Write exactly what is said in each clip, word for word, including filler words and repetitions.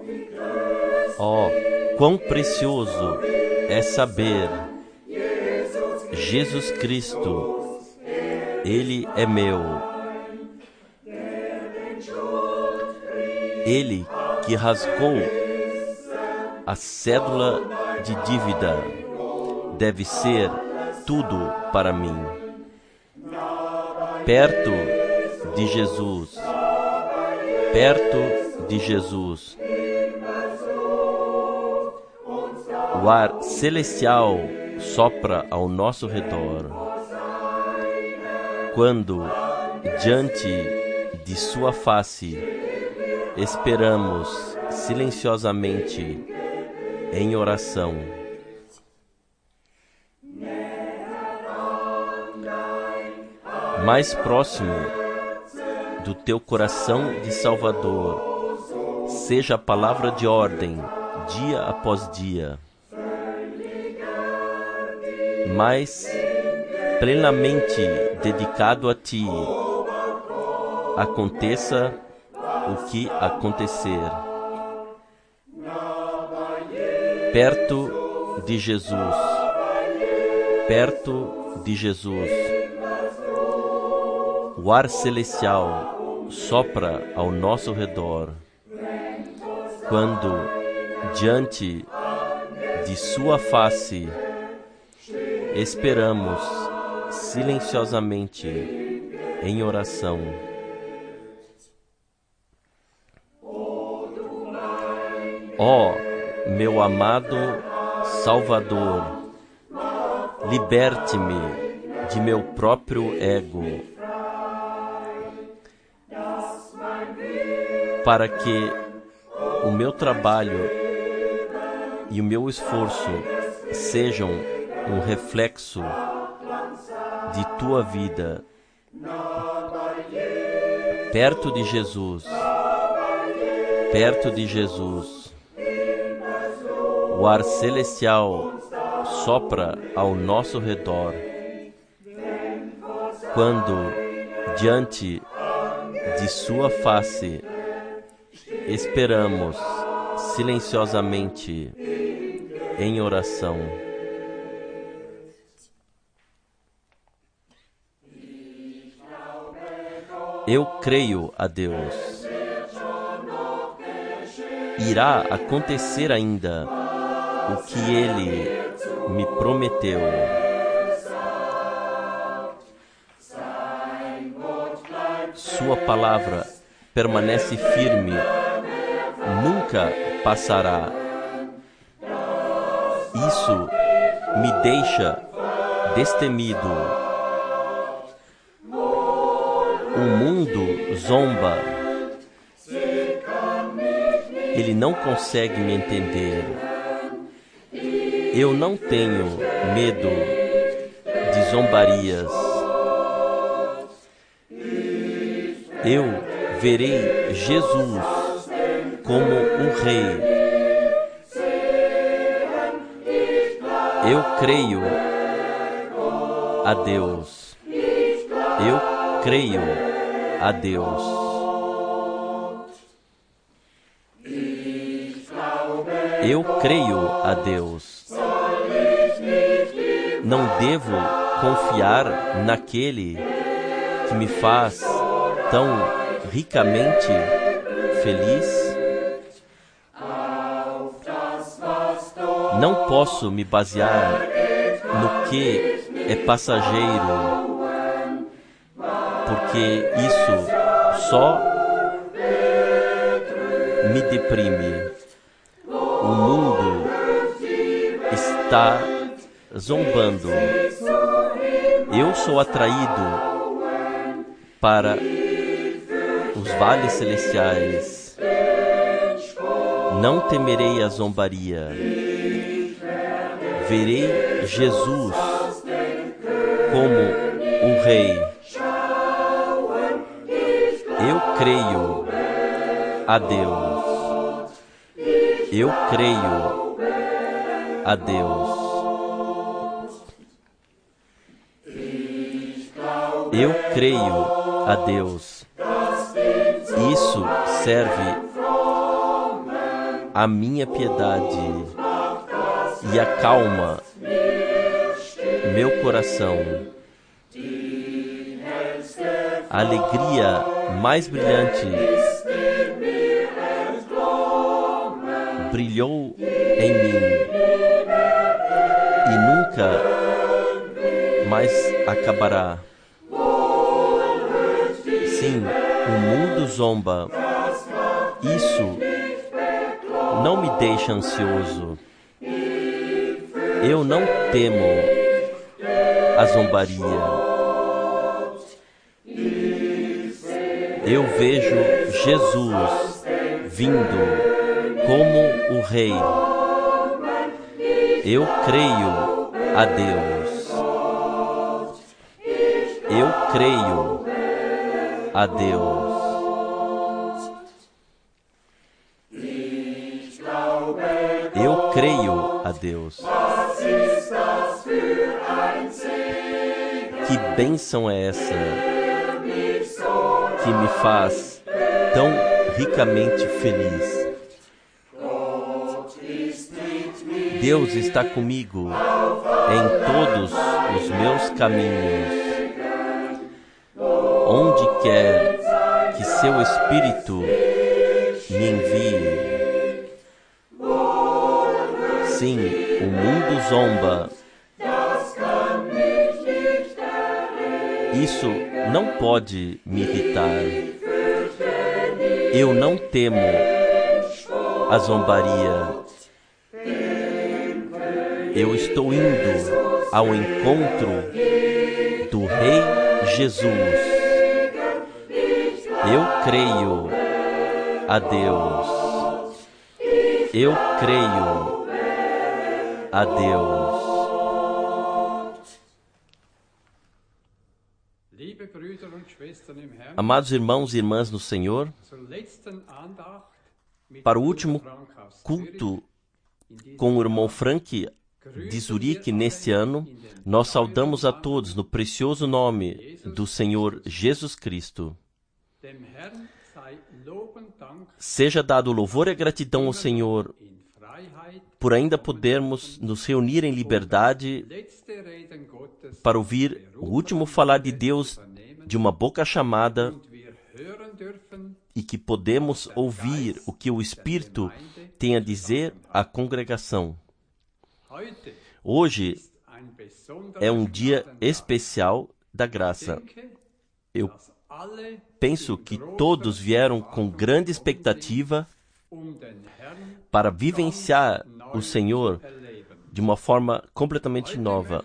Oh, quão precioso é saber, Jesus Cristo, Ele é meu. Ele que rasgou a cédula de dívida deve ser tudo para mim. Perto de Jesus, perto de Jesus, o ar celestial sopra ao nosso redor. Quando, diante de sua face, esperamos silenciosamente em oração. Mais próximo do teu coração de Salvador, seja a palavra de ordem, dia após dia. Mais plenamente dedicado a ti, aconteça o que acontecer. Perto de Jesus, perto de Jesus, o ar celestial sopra ao nosso redor. Quando, diante de sua face, esperamos silenciosamente em oração. Ó, meu amado Salvador, liberte-me de meu próprio ego, para que o meu trabalho e o meu esforço sejam um reflexo de tua vida. Perto de Jesus, perto de Jesus, o ar celestial sopra ao nosso redor. Quando, diante de sua face, esperamos silenciosamente em oração. Eu creio a Deus. Irá acontecer ainda o que Ele me prometeu. Sua palavra permanece firme, nunca passará. Isso me deixa destemido. O mundo zomba. Ele não consegue me entender. Eu não tenho medo de zombarias. Eu verei Jesus como um rei. Eu creio a Deus. Eu creio a Deus. Eu creio a Deus. Não devo confiar naquele que me faz tão ricamente feliz? Não posso me basear no que é passageiro, porque isso só me deprime. O mundo está zombando. Eu sou atraído para os vales celestiais. Não temerei a zombaria. Verei Jesus como um rei. Eu creio a Deus. Eu creio a Deus. Eu creio a Deus. Isso serve a minha piedade e acalma meu coração. A alegria mais brilhante brilhou em mim e nunca mais acabará. Sim, o mundo zomba. Isso não me deixa ansioso. Eu não temo a zombaria. Eu vejo Jesus vindo como o Rei. Eu creio a Deus. Eu creio a Deus. Eu creio a Deus. Que bênção é essa que me faz tão ricamente feliz? Deus está comigo em todos os meus caminhos. Onde quer que seu Espírito me envie. Sim, o mundo zomba. Isso não pode me irritar. Eu não temo a zombaria. Eu estou indo ao encontro do Rei Jesus. Eu creio a Deus. Eu creio a Deus. Amados irmãos e irmãs no Senhor, para o último culto com o irmão Frank de Zurique neste ano, nós saudamos a todos no precioso nome do Senhor Jesus Cristo. Seja dado louvor e gratidão ao Senhor por ainda podermos nos reunir em liberdade para ouvir o último falar de Deus de uma boca chamada e que podemos ouvir o que o Espírito tem a dizer à congregação. Hoje é um dia especial da graça. Eu penso que todos vieram com grande expectativa para vivenciar o Senhor de uma forma completamente nova.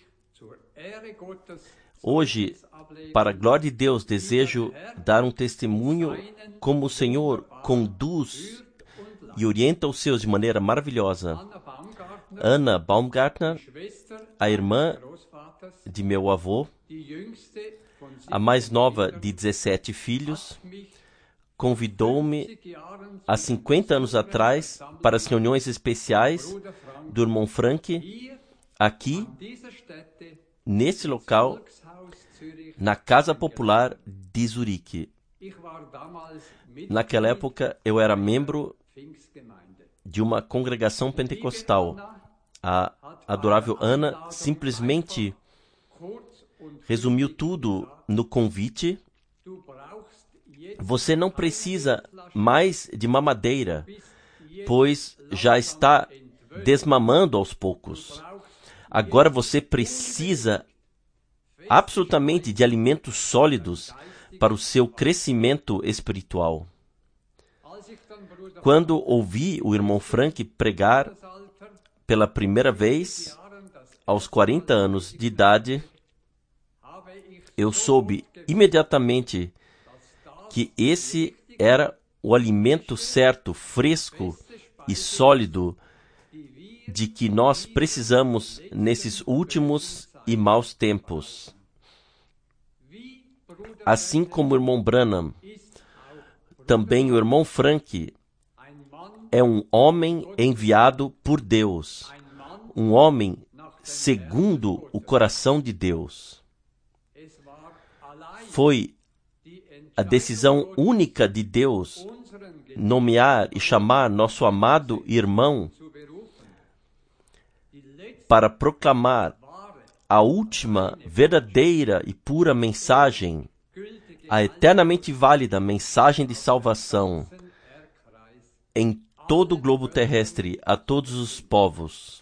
Hoje, para a glória de Deus, desejo dar um testemunho como o Senhor conduz e orienta os seus de maneira maravilhosa. Anna Baumgartner, a irmã de meu avô, a mais nova de dezessete filhos, convidou-me há cinquenta anos atrás para as reuniões especiais do irmão Frank, aqui, nesse local, na Casa Popular de Zurique. Naquela época, eu era membro de uma congregação pentecostal. A adorável Ana simplesmente resumiu tudo no convite. Você não precisa mais de mamadeira, pois já está desmamando aos poucos. Agora você precisa absolutamente de alimentos sólidos para o seu crescimento espiritual. Quando ouvi o irmão Frank pregar pela primeira vez, aos quarenta anos de idade, eu soube imediatamente que esse era o alimento certo, fresco e sólido de que nós precisamos nesses últimos e maus tempos. Assim como o irmão Branham, também o irmão Frank é um homem enviado por Deus, um homem segundo o coração de Deus. Foi a decisão única de Deus nomear e chamar nosso amado irmão para proclamar a última, verdadeira e pura mensagem, a eternamente válida mensagem de salvação em todo o globo terrestre, a todos os povos.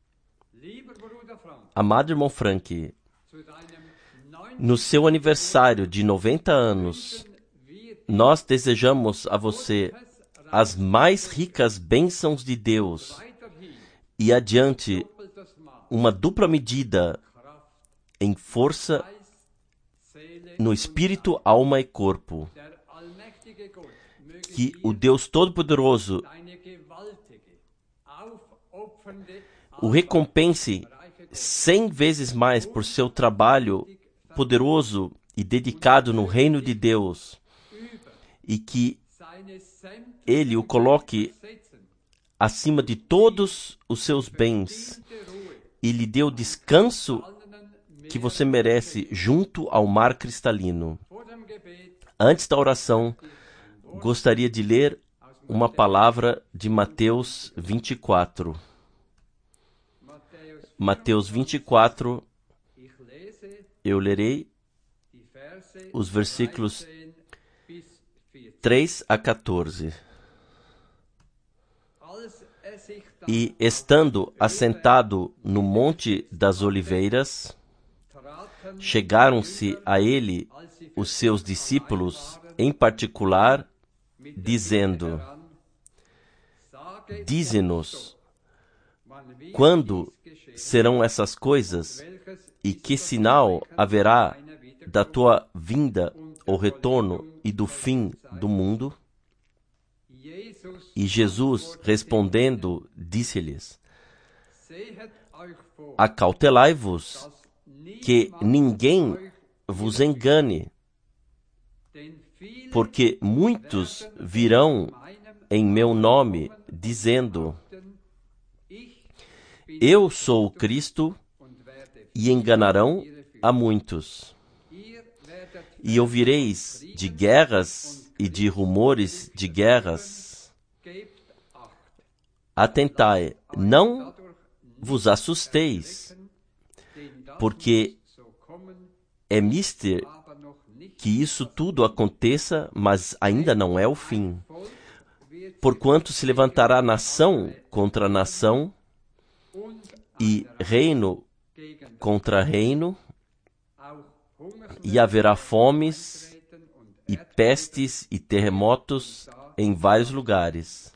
Amado irmão Frank, no seu aniversário de noventa anos, nós desejamos a você as mais ricas bênçãos de Deus e adiante uma dupla medida em força no espírito, alma e corpo. Que o Deus Todo-Poderoso o recompense cem vezes mais por seu trabalho poderoso e dedicado no reino de Deus, e que Ele o coloque acima de todos os seus bens e lhe dê o descanso que você merece junto ao mar cristalino. Antes da oração, gostaria de ler uma palavra de Mateus vinte e quatro. Mateus vinte e quatro, eu lerei os versículos três a quatorze. E, estando assentado no Monte das Oliveiras, chegaram-se a ele os seus discípulos, em particular, dizendo: Dize-nos, quando serão essas coisas, e que sinal haverá da tua vinda ou retorno e do fim do mundo? E Jesus, respondendo, disse-lhes: Acautelai-vos, que ninguém vos engane, porque muitos virão em meu nome, dizendo: Eu sou o Cristo, e enganarão a muitos. E ouvireis de guerras e de rumores de guerras. Atentai, não vos assusteis, porque é mister que isso tudo aconteça, mas ainda não é o fim. Porquanto se levantará nação contra nação, e reino contra reino, e haverá fomes, e pestes, e terremotos em vários lugares.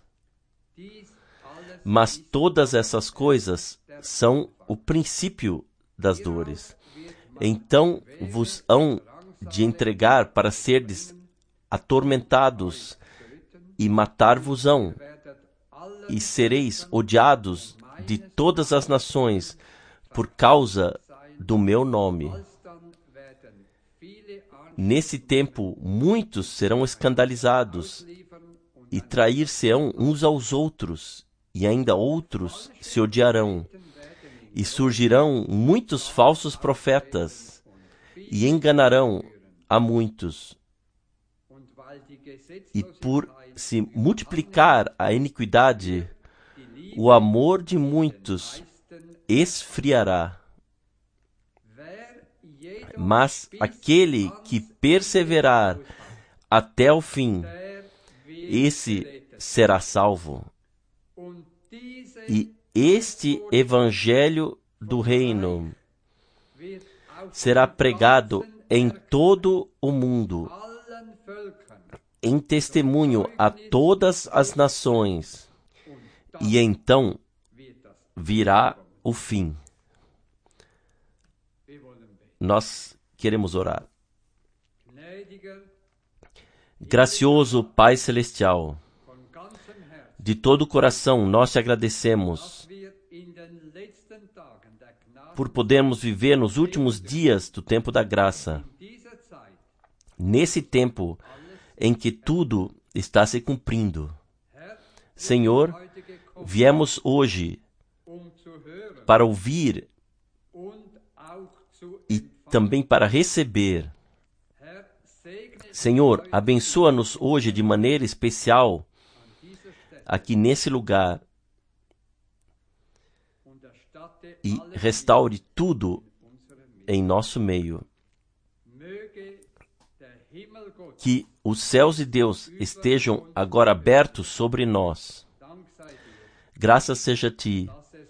Mas todas essas coisas são o princípio das dores. Então vos hão de entregar para serdes atormentados, e matar-vos-ão, e sereis odiados de todas as nações por causa do meu nome. Nesse tempo, muitos serão escandalizados e trair-se-ão uns aos outros, e ainda outros se odiarão. E surgirão muitos falsos profetas, e enganarão a muitos. E por se multiplicar a iniquidade, o amor de muitos esfriará. Mas aquele que perseverar até o fim, esse será salvo. E este evangelho do reino será pregado em todo o mundo, em testemunho a todas as nações, e então virá o fim. Nós queremos orar. Gracioso Pai Celestial, de todo o coração nós te agradecemos por podermos viver nos últimos dias do tempo da graça, nesse tempo em que tudo está se cumprindo. Senhor, viemos hoje para ouvir e também para receber. Senhor, abençoa-nos hoje de maneira especial aqui nesse lugar e restaure tudo em nosso meio. Que os céus de Deus estejam agora abertos sobre nós. Graças seja a Ti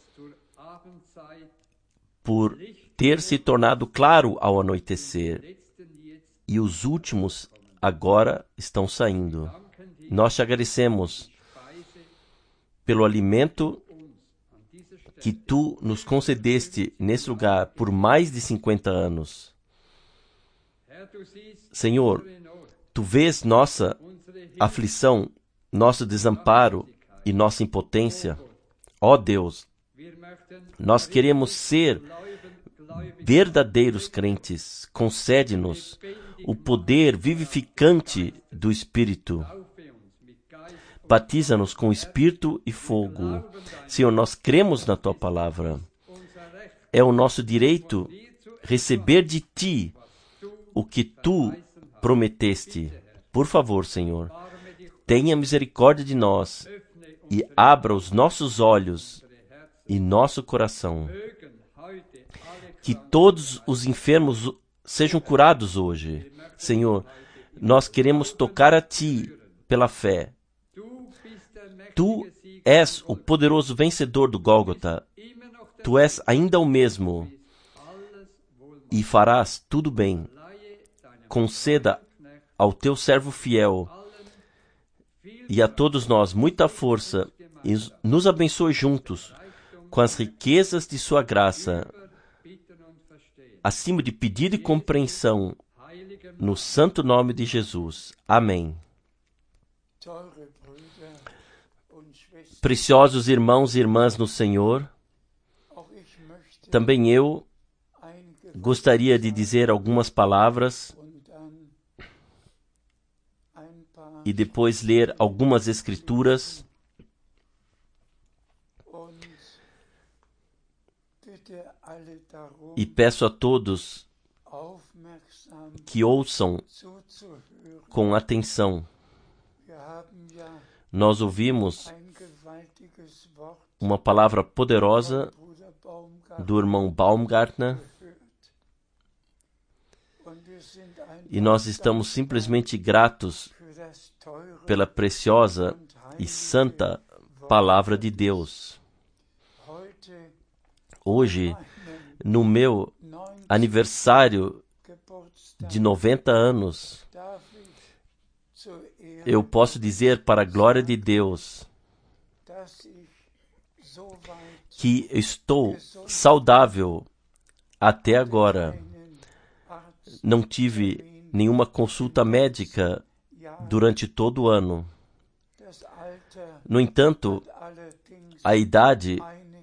por ter se tornado claro ao anoitecer, e os últimos agora estão saindo. Nós te agradecemos pelo alimento que Tu nos concedeste nesse lugar por mais de cinquenta anos. Senhor, Tu vês nossa aflição, nosso desamparo e nossa impotência. Ó Deus, nós queremos ser verdadeiros crentes. Concede-nos o poder vivificante do Espírito. Batiza-nos com Espírito e fogo. Senhor, nós cremos na Tua palavra. É o nosso direito receber de Ti o que Tu prometeste. Por favor, Senhor, tenha misericórdia de nós e abra os nossos olhos e nosso coração. Que todos os enfermos sejam curados hoje. Senhor, nós queremos tocar a Ti pela fé. Tu és o poderoso vencedor do Gólgota. Tu és ainda o mesmo e farás tudo bem. Conceda ao Teu servo fiel e a todos nós muita força e nos abençoe juntos com as riquezas de Sua graça, acima de pedido e compreensão, no santo nome de Jesus. Amém. Preciosos irmãos e irmãs no Senhor, também eu gostaria de dizer algumas palavras e depois ler algumas escrituras. E peço a todos que ouçam com atenção. Nós ouvimos uma palavra poderosa do irmão Baumgartner e nós estamos simplesmente gratos pela preciosa e santa palavra de Deus. Hoje, no meu aniversário de noventa anos, eu posso dizer para a glória de Deus que estou saudável até agora. Não tive nenhuma consulta médica durante todo o ano. No entanto, a idade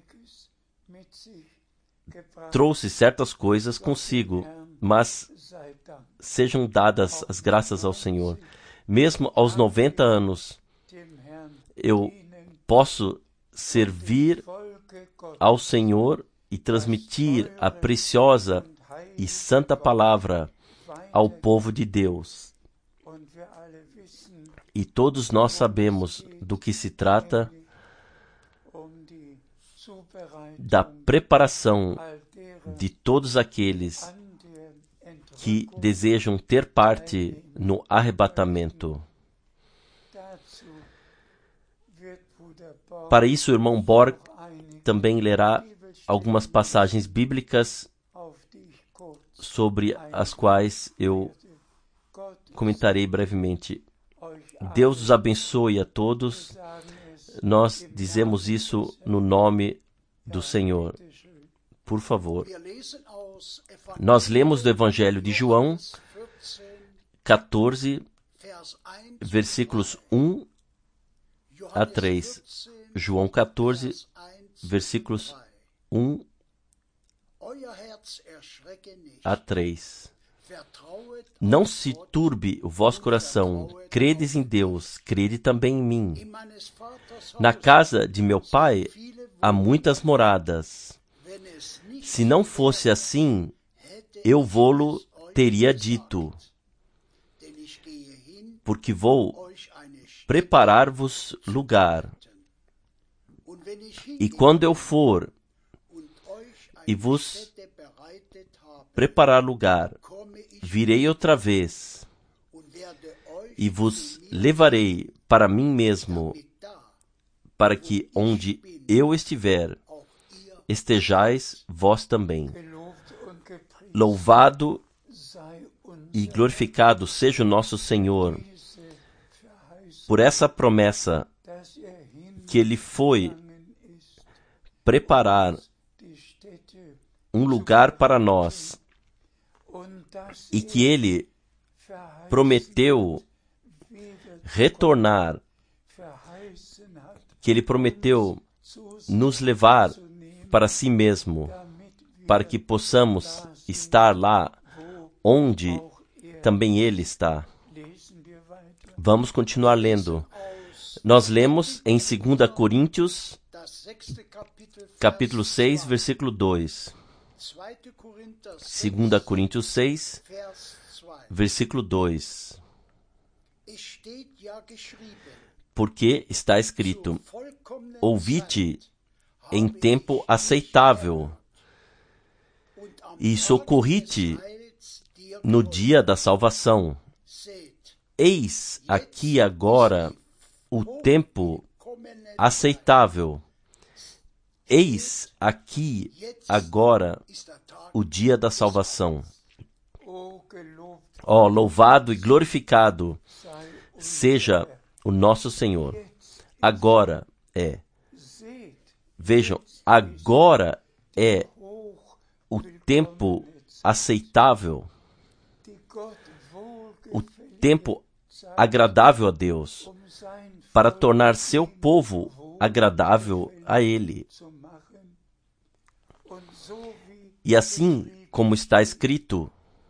trouxe certas coisas consigo, mas sejam dadas as graças ao Senhor. Mesmo aos noventa anos, eu posso servir ao Senhor e transmitir a preciosa e santa palavra ao povo de Deus. E todos nós sabemos do que se trata, da preparação de todos aqueles que desejam ter parte no arrebatamento. Para isso, o irmão Borg também lerá algumas passagens bíblicas sobre as quais eu comentarei brevemente. Deus os abençoe a todos. Nós dizemos isso no nome do Senhor. Por favor. Nós lemos do Evangelho de João, catorze, versículos um a três. João catorze, versículos um a três. Não se turbe o vosso coração, credes em Deus, crede também em mim. Na casa de meu Pai há muitas moradas. Se não fosse assim, eu vô-lo teria dito, porque vou preparar-vos lugar. E quando eu for e vos preparar lugar, virei outra vez e vos levarei para mim mesmo, para que onde eu estiver, estejais vós também. Louvado e glorificado seja o nosso Senhor por essa promessa que Ele foi preparar um lugar para nós e que Ele prometeu retornar, que Ele prometeu nos levar para si mesmo, para que possamos estar lá onde também Ele está. Vamos continuar lendo. Nós lemos em dois Coríntios, capítulo seis, versículo dois. dois Coríntios seis, versículo dois. Porque está escrito: ouvi-te em tempo aceitável e socorri-te no dia da salvação. Eis aqui agora o tempo aceitável. Eis aqui agora o dia da salvação. Ó, oh, louvado e glorificado seja o nosso Senhor. Agora é. Vejam, agora é o tempo aceitável, o tempo agradável a Deus, para tornar seu povo agradável a Ele. E assim como está escrito,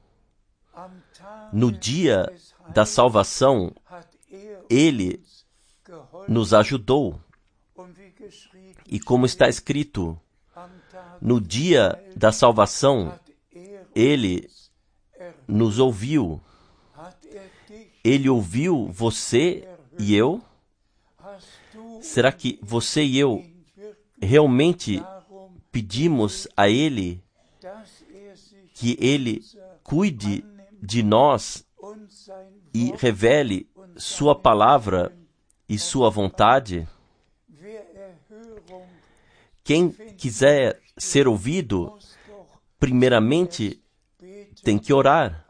no dia da salvação, Ele nos ajudou. E como está escrito, no dia da salvação, Ele nos ouviu. Ele ouviu você e eu? Será que você e eu realmente pedimos a Ele que Ele cuide de nós e revele sua palavra e sua vontade? Quem quiser ser ouvido, primeiramente tem que orar.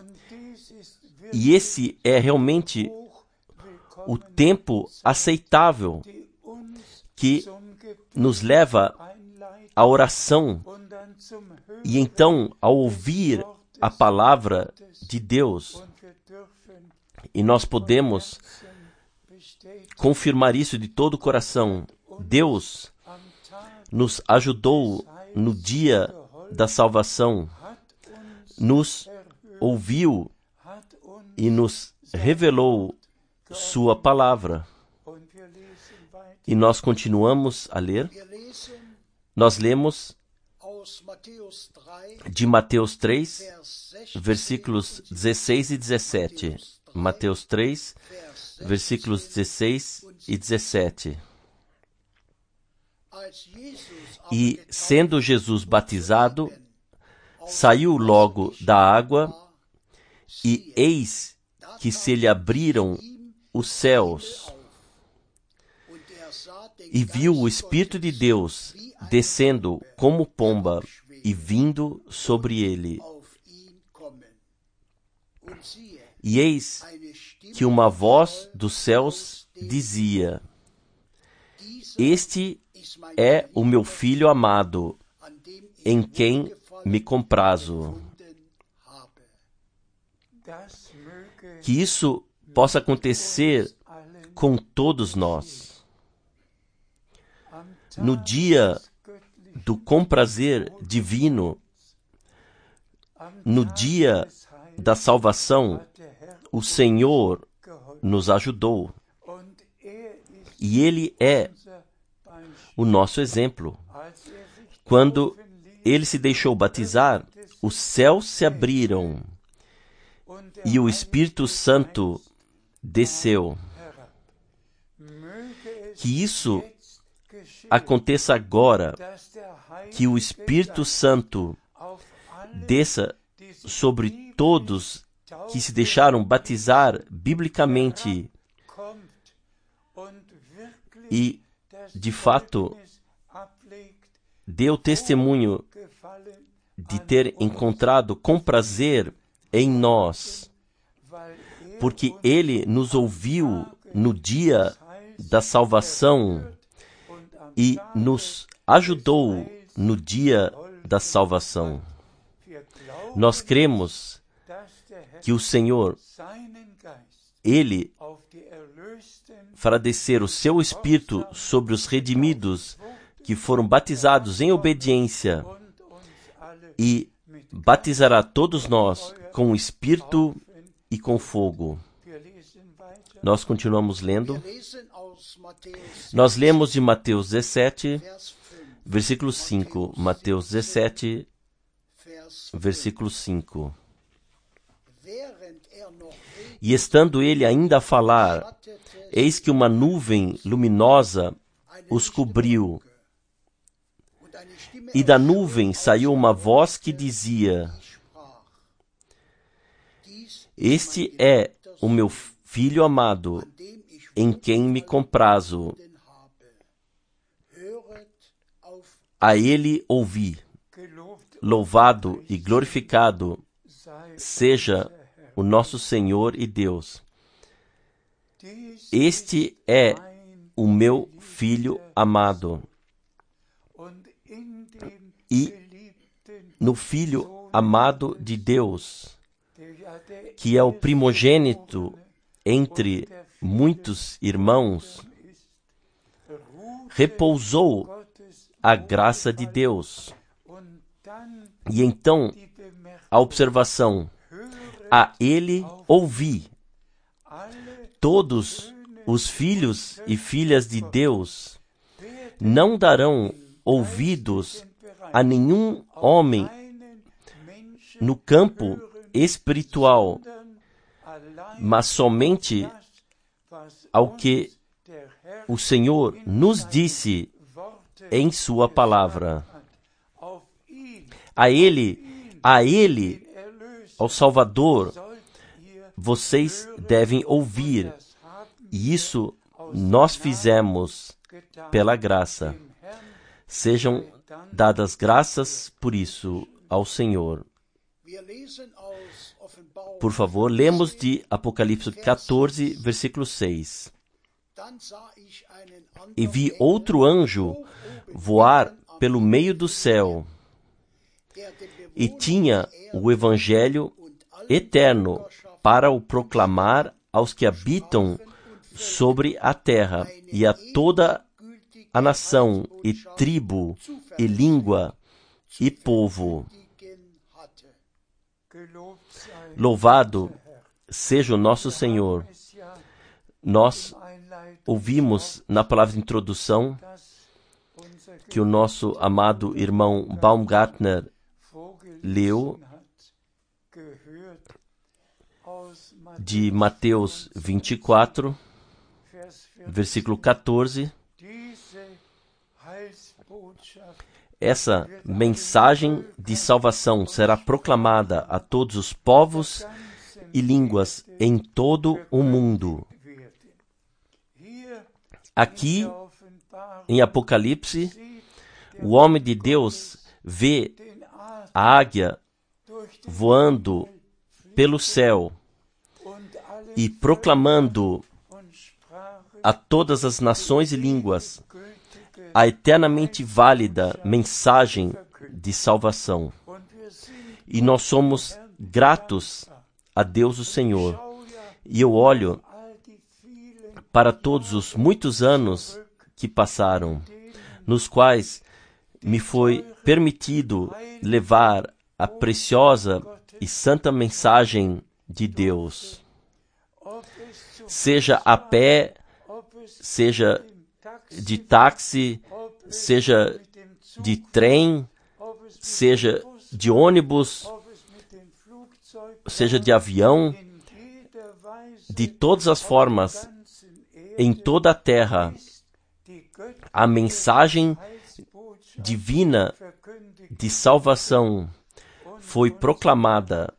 E esse é realmente o tempo aceitável que nos leva à oração e então ao ouvir a palavra de Deus. E nós podemos confirmar isso de todo o coração. Deus nos ajudou no dia da salvação, nos ouviu e nos revelou sua palavra. E nós continuamos a ler. Nós lemos de Mateus três, versículos dezesseis e dezessete. Mateus três, versículos dezesseis e dezessete. E, sendo Jesus batizado, saiu logo da água, e eis que se lhe abriram os céus, e viu o Espírito de Deus descendo como pomba e vindo sobre ele. E eis que uma voz dos céus dizia: Este é o meu Filho amado, em quem me comprazo. Que isso possa acontecer com todos nós. No dia do comprazer divino, no dia da salvação, o Senhor nos ajudou. E Ele é o nosso exemplo. Quando Ele se deixou batizar, os céus se abriram e o Espírito Santo desceu. Que isso aconteça agora que o Espírito Santo desça sobre todos que se deixaram batizar biblicamente e, de fato, deu testemunho de ter encontrado com prazer em nós, porque Ele nos ouviu no dia da salvação e nos ajudou no dia da salvação. Nós cremos que o Senhor, Ele fará descer o seu Espírito sobre os redimidos que foram batizados em obediência e batizará todos nós com o Espírito e com fogo. Nós continuamos lendo. Nós lemos de Mateus dezessete, versículo cinco. Mateus dezessete, versículo cinco. E estando ele ainda a falar, eis que uma nuvem luminosa os cobriu. E da nuvem saiu uma voz que dizia: Este é o meu Filho amado, em quem me comprazo. A ele ouvi. Louvado e glorificado seja o nosso Senhor e Deus. Este é o meu Filho amado. E no Filho amado de Deus, que é o primogênito entre muitos irmãos, repousou a graça de Deus. E então, a observação: a ele ouvi. Todos os filhos e filhas de Deus não darão ouvidos a nenhum homem no campo espiritual, mas somente ao que o Senhor nos disse em sua palavra. A Ele, a Ele, ao Salvador, vocês devem ouvir. E isso nós fizemos pela graça. Sejam dadas graças por isso ao Senhor. Por favor, lemos de Apocalipse catorze, versículo seis. E vi outro anjo voar pelo meio do céu, e tinha o evangelho eterno para o proclamar aos que habitam sobre a terra, e a toda a nação, e tribo, e língua, e povo. Louvado seja o nosso Senhor. Nós ouvimos na palavra de introdução que o nosso amado irmão Baumgartner leu de Mateus vinte e quatro, versículo catorze. Essa mensagem de salvação será proclamada a todos os povos e línguas em todo o mundo. Aqui, em Apocalipse, o homem de Deus vê a águia voando pelo céu e proclamando a todas as nações e línguas a eternamente válida mensagem de salvação. E nós somos gratos a Deus o Senhor. E eu olho para todos os muitos anos que passaram, nos quais me foi permitido levar a preciosa e santa mensagem de Deus. Seja a pé, seja de táxi, seja de trem, seja de ônibus, seja de avião, de todas as formas, em toda a terra, a mensagem divina de salvação foi proclamada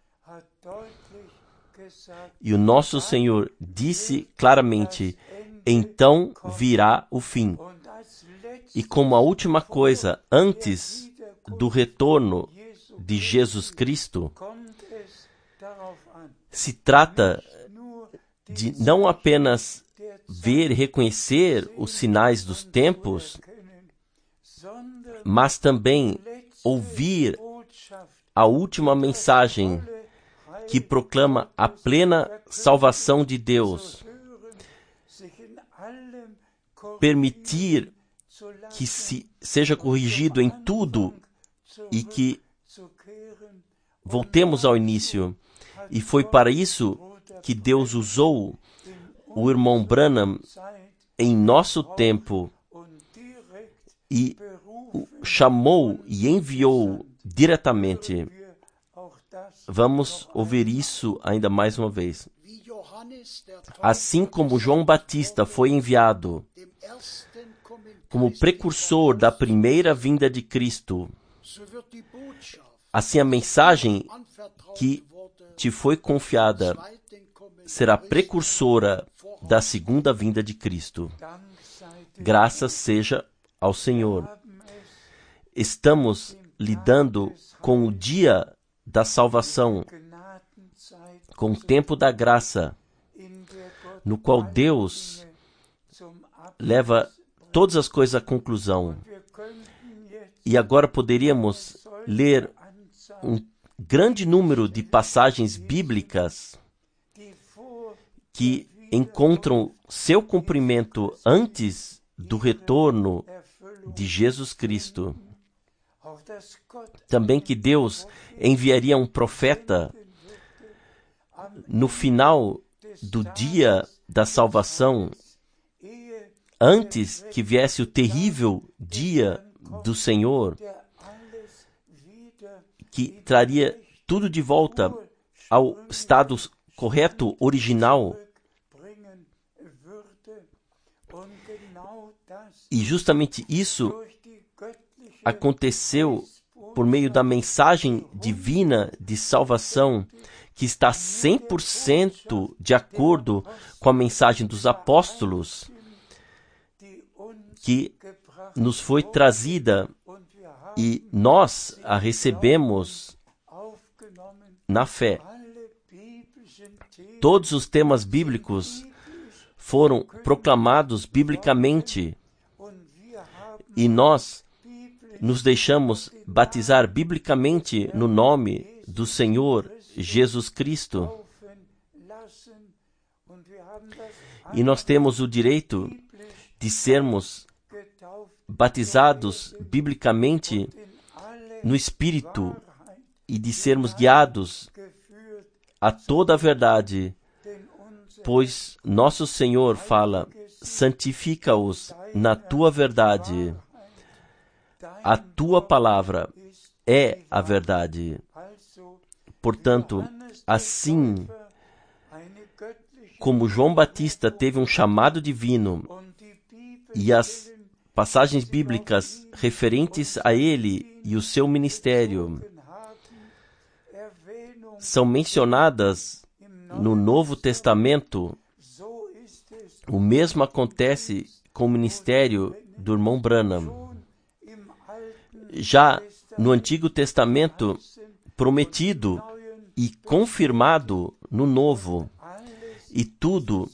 e o nosso Senhor disse claramente: então virá o fim. E como a última coisa, antes do retorno de Jesus Cristo, se trata de não apenas ver e reconhecer os sinais dos tempos, mas também ouvir a última mensagem que proclama a plena salvação de Deus, permitir que se seja corrigido em tudo e que voltemos ao início. E foi para isso que Deus usou o irmão Branham em nosso tempo e o chamou e enviou diretamente. Vamos ouvir isso ainda mais uma vez. Assim como João Batista foi enviado como precursor da primeira vinda de Cristo, assim a mensagem que te foi confiada será precursora da segunda vinda de Cristo. Graças seja ao Senhor. Estamos lidando com o dia da salvação, com o tempo da graça, no qual Deus leva todas as coisas à conclusão. E agora poderíamos ler um grande número de passagens bíblicas que encontram seu cumprimento antes do retorno de Jesus Cristo. Também que Deus enviaria um profeta no final do dia da salvação, antes que viesse o terrível dia do Senhor, que traria tudo de volta ao estado correto, original. E justamente isso aconteceu por meio da mensagem divina de salvação, que está cem por cento de acordo com a mensagem dos apóstolos, que nos foi trazida e nós a recebemos na fé. Todos os temas bíblicos foram proclamados biblicamente e nós nos deixamos batizar biblicamente no nome do Senhor Jesus Cristo. E nós temos o direito de sermos batizados biblicamente no Espírito e de sermos guiados a toda a verdade, pois nosso Senhor fala: santifica-os na tua verdade. A tua palavra é a verdade. Portanto, assim como João Batista teve um chamado divino e as passagens bíblicas referentes a ele e o seu ministério são mencionadas no Novo Testamento, o mesmo acontece com o ministério do irmão Branham. Já no Antigo Testamento, prometido e confirmado no Novo, e tudo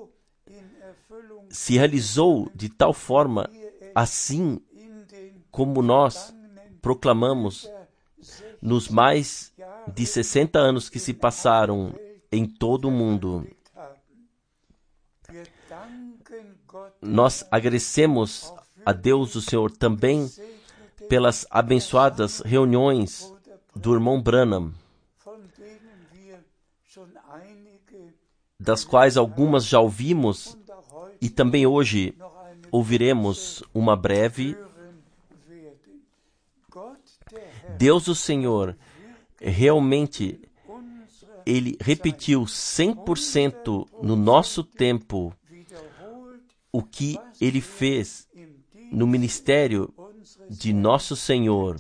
se realizou de tal forma, assim como nós proclamamos nos mais de sessenta anos que se passaram em todo o mundo. Nós agradecemos a Deus, o Senhor, também pelas abençoadas reuniões do irmão Branham, das quais algumas já ouvimos e também hoje ouviremos uma breve. Deus, o Senhor, realmente, Ele repetiu cem por cento no nosso tempo o que Ele fez no ministério de nosso Senhor,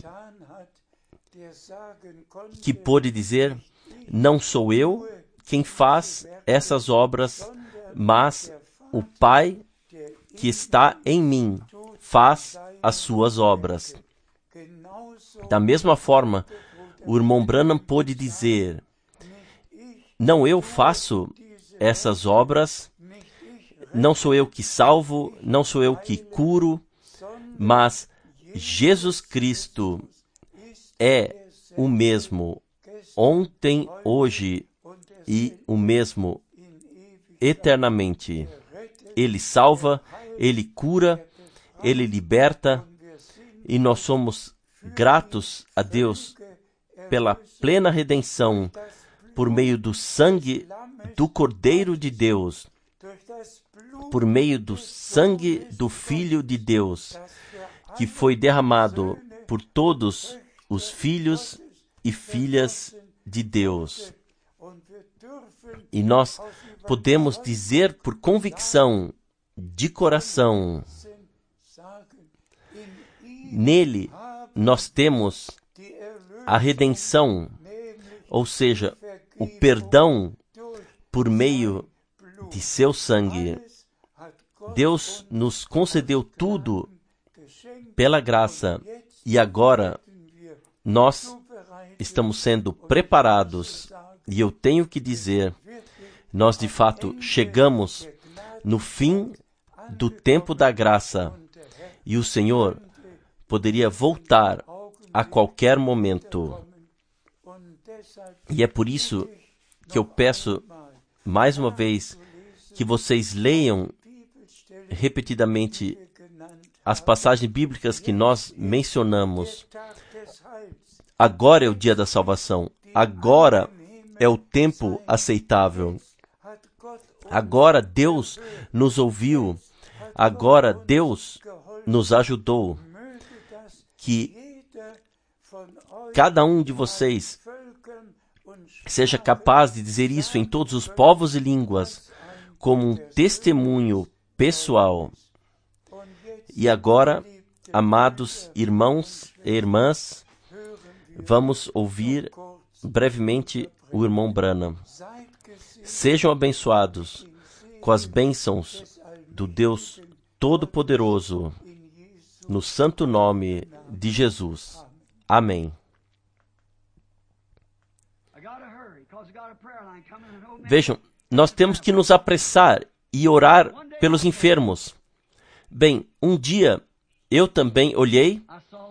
que pôde dizer: não sou eu quem faz essas obras, mas o Pai que está em mim faz as suas obras. Da mesma forma, o irmão Branham pôde dizer: não eu faço essas obras, não sou eu que salvo, não sou eu que curo, mas Jesus Cristo é o mesmo ontem, hoje e o mesmo eternamente. Ele salva, Ele cura, Ele liberta, e nós somos gratos a Deus pela plena redenção por meio do sangue do Cordeiro de Deus, por meio do sangue do Filho de Deus, que foi derramado por todos os filhos e filhas de Deus. E nós podemos dizer por convicção, de coração, nele nós temos a redenção, ou seja, o perdão por meio de seu sangue. Deus nos concedeu tudo pela graça, e agora nós estamos sendo preparados, e eu tenho que dizer, nós de fato chegamos no fim do tempo da graça, e o Senhor poderia voltar a qualquer momento. E é por isso que eu peço, mais uma vez, que vocês leiam repetidamente as passagens bíblicas que nós mencionamos. Agora é o dia da salvação. Agora é o tempo aceitável. Agora Deus nos ouviu. Agora Deus nos ajudou. Que cada um de vocês seja capaz de dizer isso em todos os povos e línguas, como um testemunho pessoal. E agora, amados irmãos e irmãs, vamos ouvir brevemente o irmão Branham. Sejam abençoados com as bênçãos do Deus Todo-Poderoso, no santo nome de Jesus. Amém. Vejam, nós temos que nos apressar e orar pelos enfermos. Bem, um dia eu também olhei,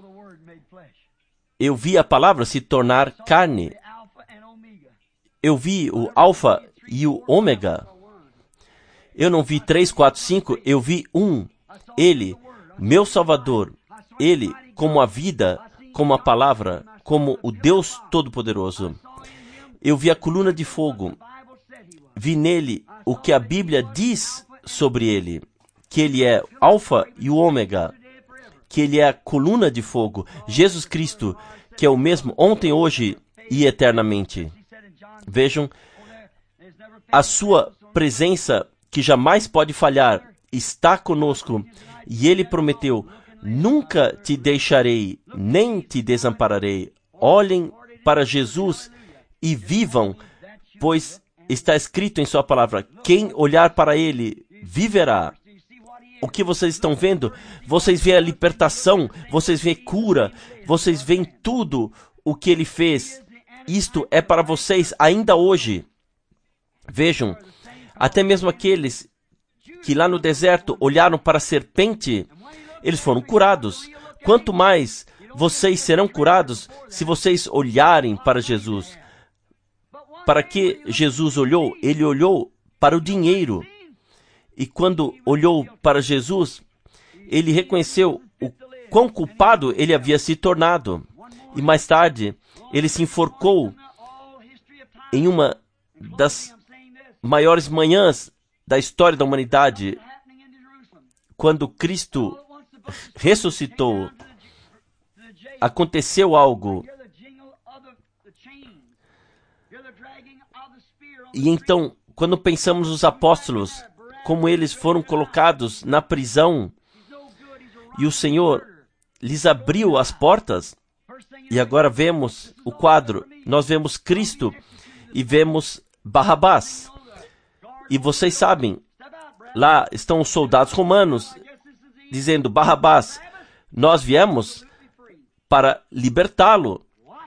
eu vi a palavra se tornar carne. Eu vi o alfa e o ômega. Eu não vi três, quatro, cinco, eu vi um. Ele, meu Salvador, ele como a vida, como a palavra, como o Deus Todo-Poderoso. Eu vi a coluna de fogo. Vi nele o que a Bíblia diz sobre ele, que ele é alfa e o ômega, que ele é a coluna de fogo, Jesus Cristo, que é o mesmo ontem, hoje e eternamente. Vejam, a sua presença, que jamais pode falhar, está conosco, e ele prometeu: nunca te deixarei, nem te desampararei. Olhem para Jesus e vivam, pois está escrito em sua palavra: quem olhar para ele viverá. O que vocês estão vendo? Vocês veem a libertação, vocês veem cura, vocês veem tudo o que ele fez. Isto é para vocês ainda hoje. Vejam, até mesmo aqueles que lá no deserto olharam para a serpente, eles foram curados. Quanto mais vocês serão curados se vocês olharem para Jesus. Para que Jesus olhou? Ele olhou para o dinheiro. E quando olhou para Jesus, ele reconheceu o quão culpado ele havia se tornado. E mais tarde, ele se enforcou em uma das maiores manhãs da história da humanidade, quando Cristo ressuscitou. Aconteceu algo. E então, quando pensamos nos apóstolos, como eles foram colocados na prisão, e o Senhor lhes abriu as portas. E agora vemos o quadro. Nós vemos Cristo e vemos Barrabás. E vocês sabem, lá estão os soldados romanos dizendo: Barrabás, nós viemos para libertá-lo.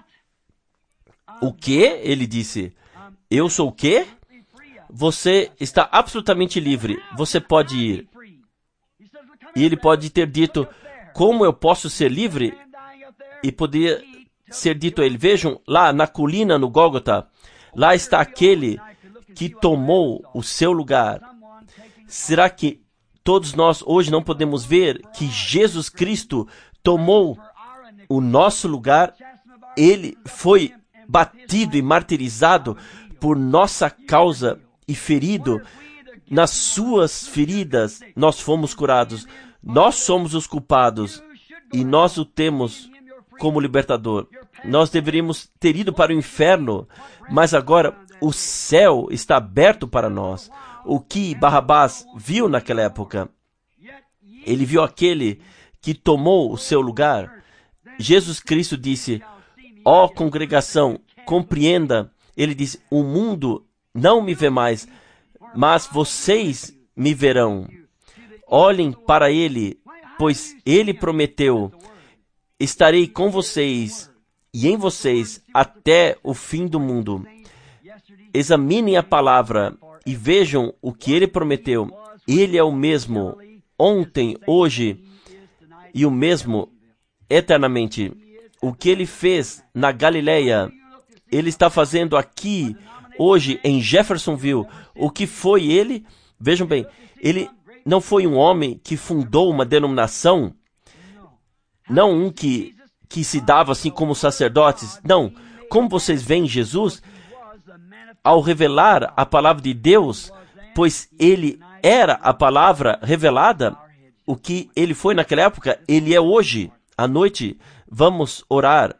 O quê? Ele disse. Eu sou o quê? Você está absolutamente livre. Você pode ir. E ele pode ter dito: como eu posso ser livre? E poderia ser dito a ele: vejam, lá na colina, no Gólgota, lá está aquele que tomou o seu lugar. Será que todos nós hoje não podemos ver que Jesus Cristo tomou o nosso lugar? Ele foi batido e martirizado por nossa causa e ferido. Nas suas feridas nós fomos curados. Nós somos os culpados e nós o temos como libertador. Nós deveríamos ter ido para o inferno, mas agora o céu está aberto para nós. O que Barrabás viu naquela época? Ele viu aquele que tomou o seu lugar. Jesus Cristo disse: ó congregação, compreenda. Ele disse: o mundo não me vê mais, mas vocês me verão. Olhem para ele, pois ele prometeu: estarei com vocês e em vocês até o fim do mundo. Examinem a palavra e vejam o que ele prometeu. Ele é o mesmo ontem, hoje e o mesmo eternamente. O que ele fez na Galileia, ele está fazendo aqui, hoje, em Jeffersonville. O que foi ele? Vejam bem, ele não foi um homem que fundou uma denominação, não um que, que se dava assim como sacerdotes. Não, como vocês veem Jesus, ao revelar a palavra de Deus, pois ele era a palavra revelada, o que ele foi naquela época, ele é hoje. À noite, vamos orar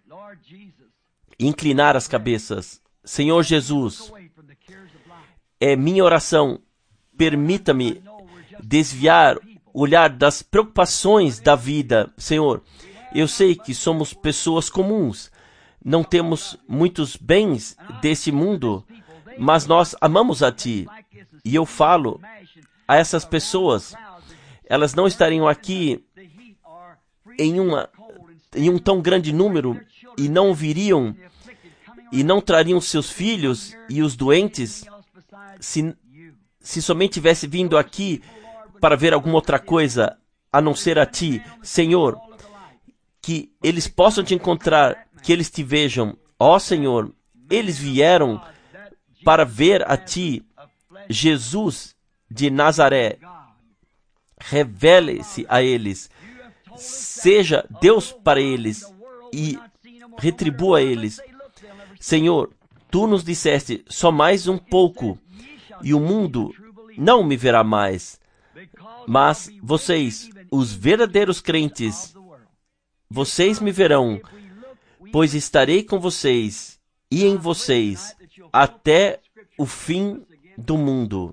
e inclinar as cabeças. Senhor Jesus, é minha oração, permita-me desviar o olhar das preocupações da vida. Senhor, eu sei que somos pessoas comuns, não temos muitos bens desse mundo, mas nós amamos a Ti. E eu falo a essas pessoas, elas não estariam aqui em, uma, em um tão grande número e não viriam e não trariam seus filhos e os doentes se, se somente tivesse vindo aqui para ver alguma outra coisa a não ser a Ti. Senhor, que eles possam Te encontrar, que eles Te vejam. Ó Senhor, eles vieram para ver a Ti, Jesus de Nazaré. Revele-se a eles. Seja Deus para eles e retribua a eles. Senhor, Tu nos disseste: só mais um pouco e o mundo não me verá mais. Mas vocês, os verdadeiros crentes, vocês me verão, pois estarei com vocês e em vocês até o fim do mundo.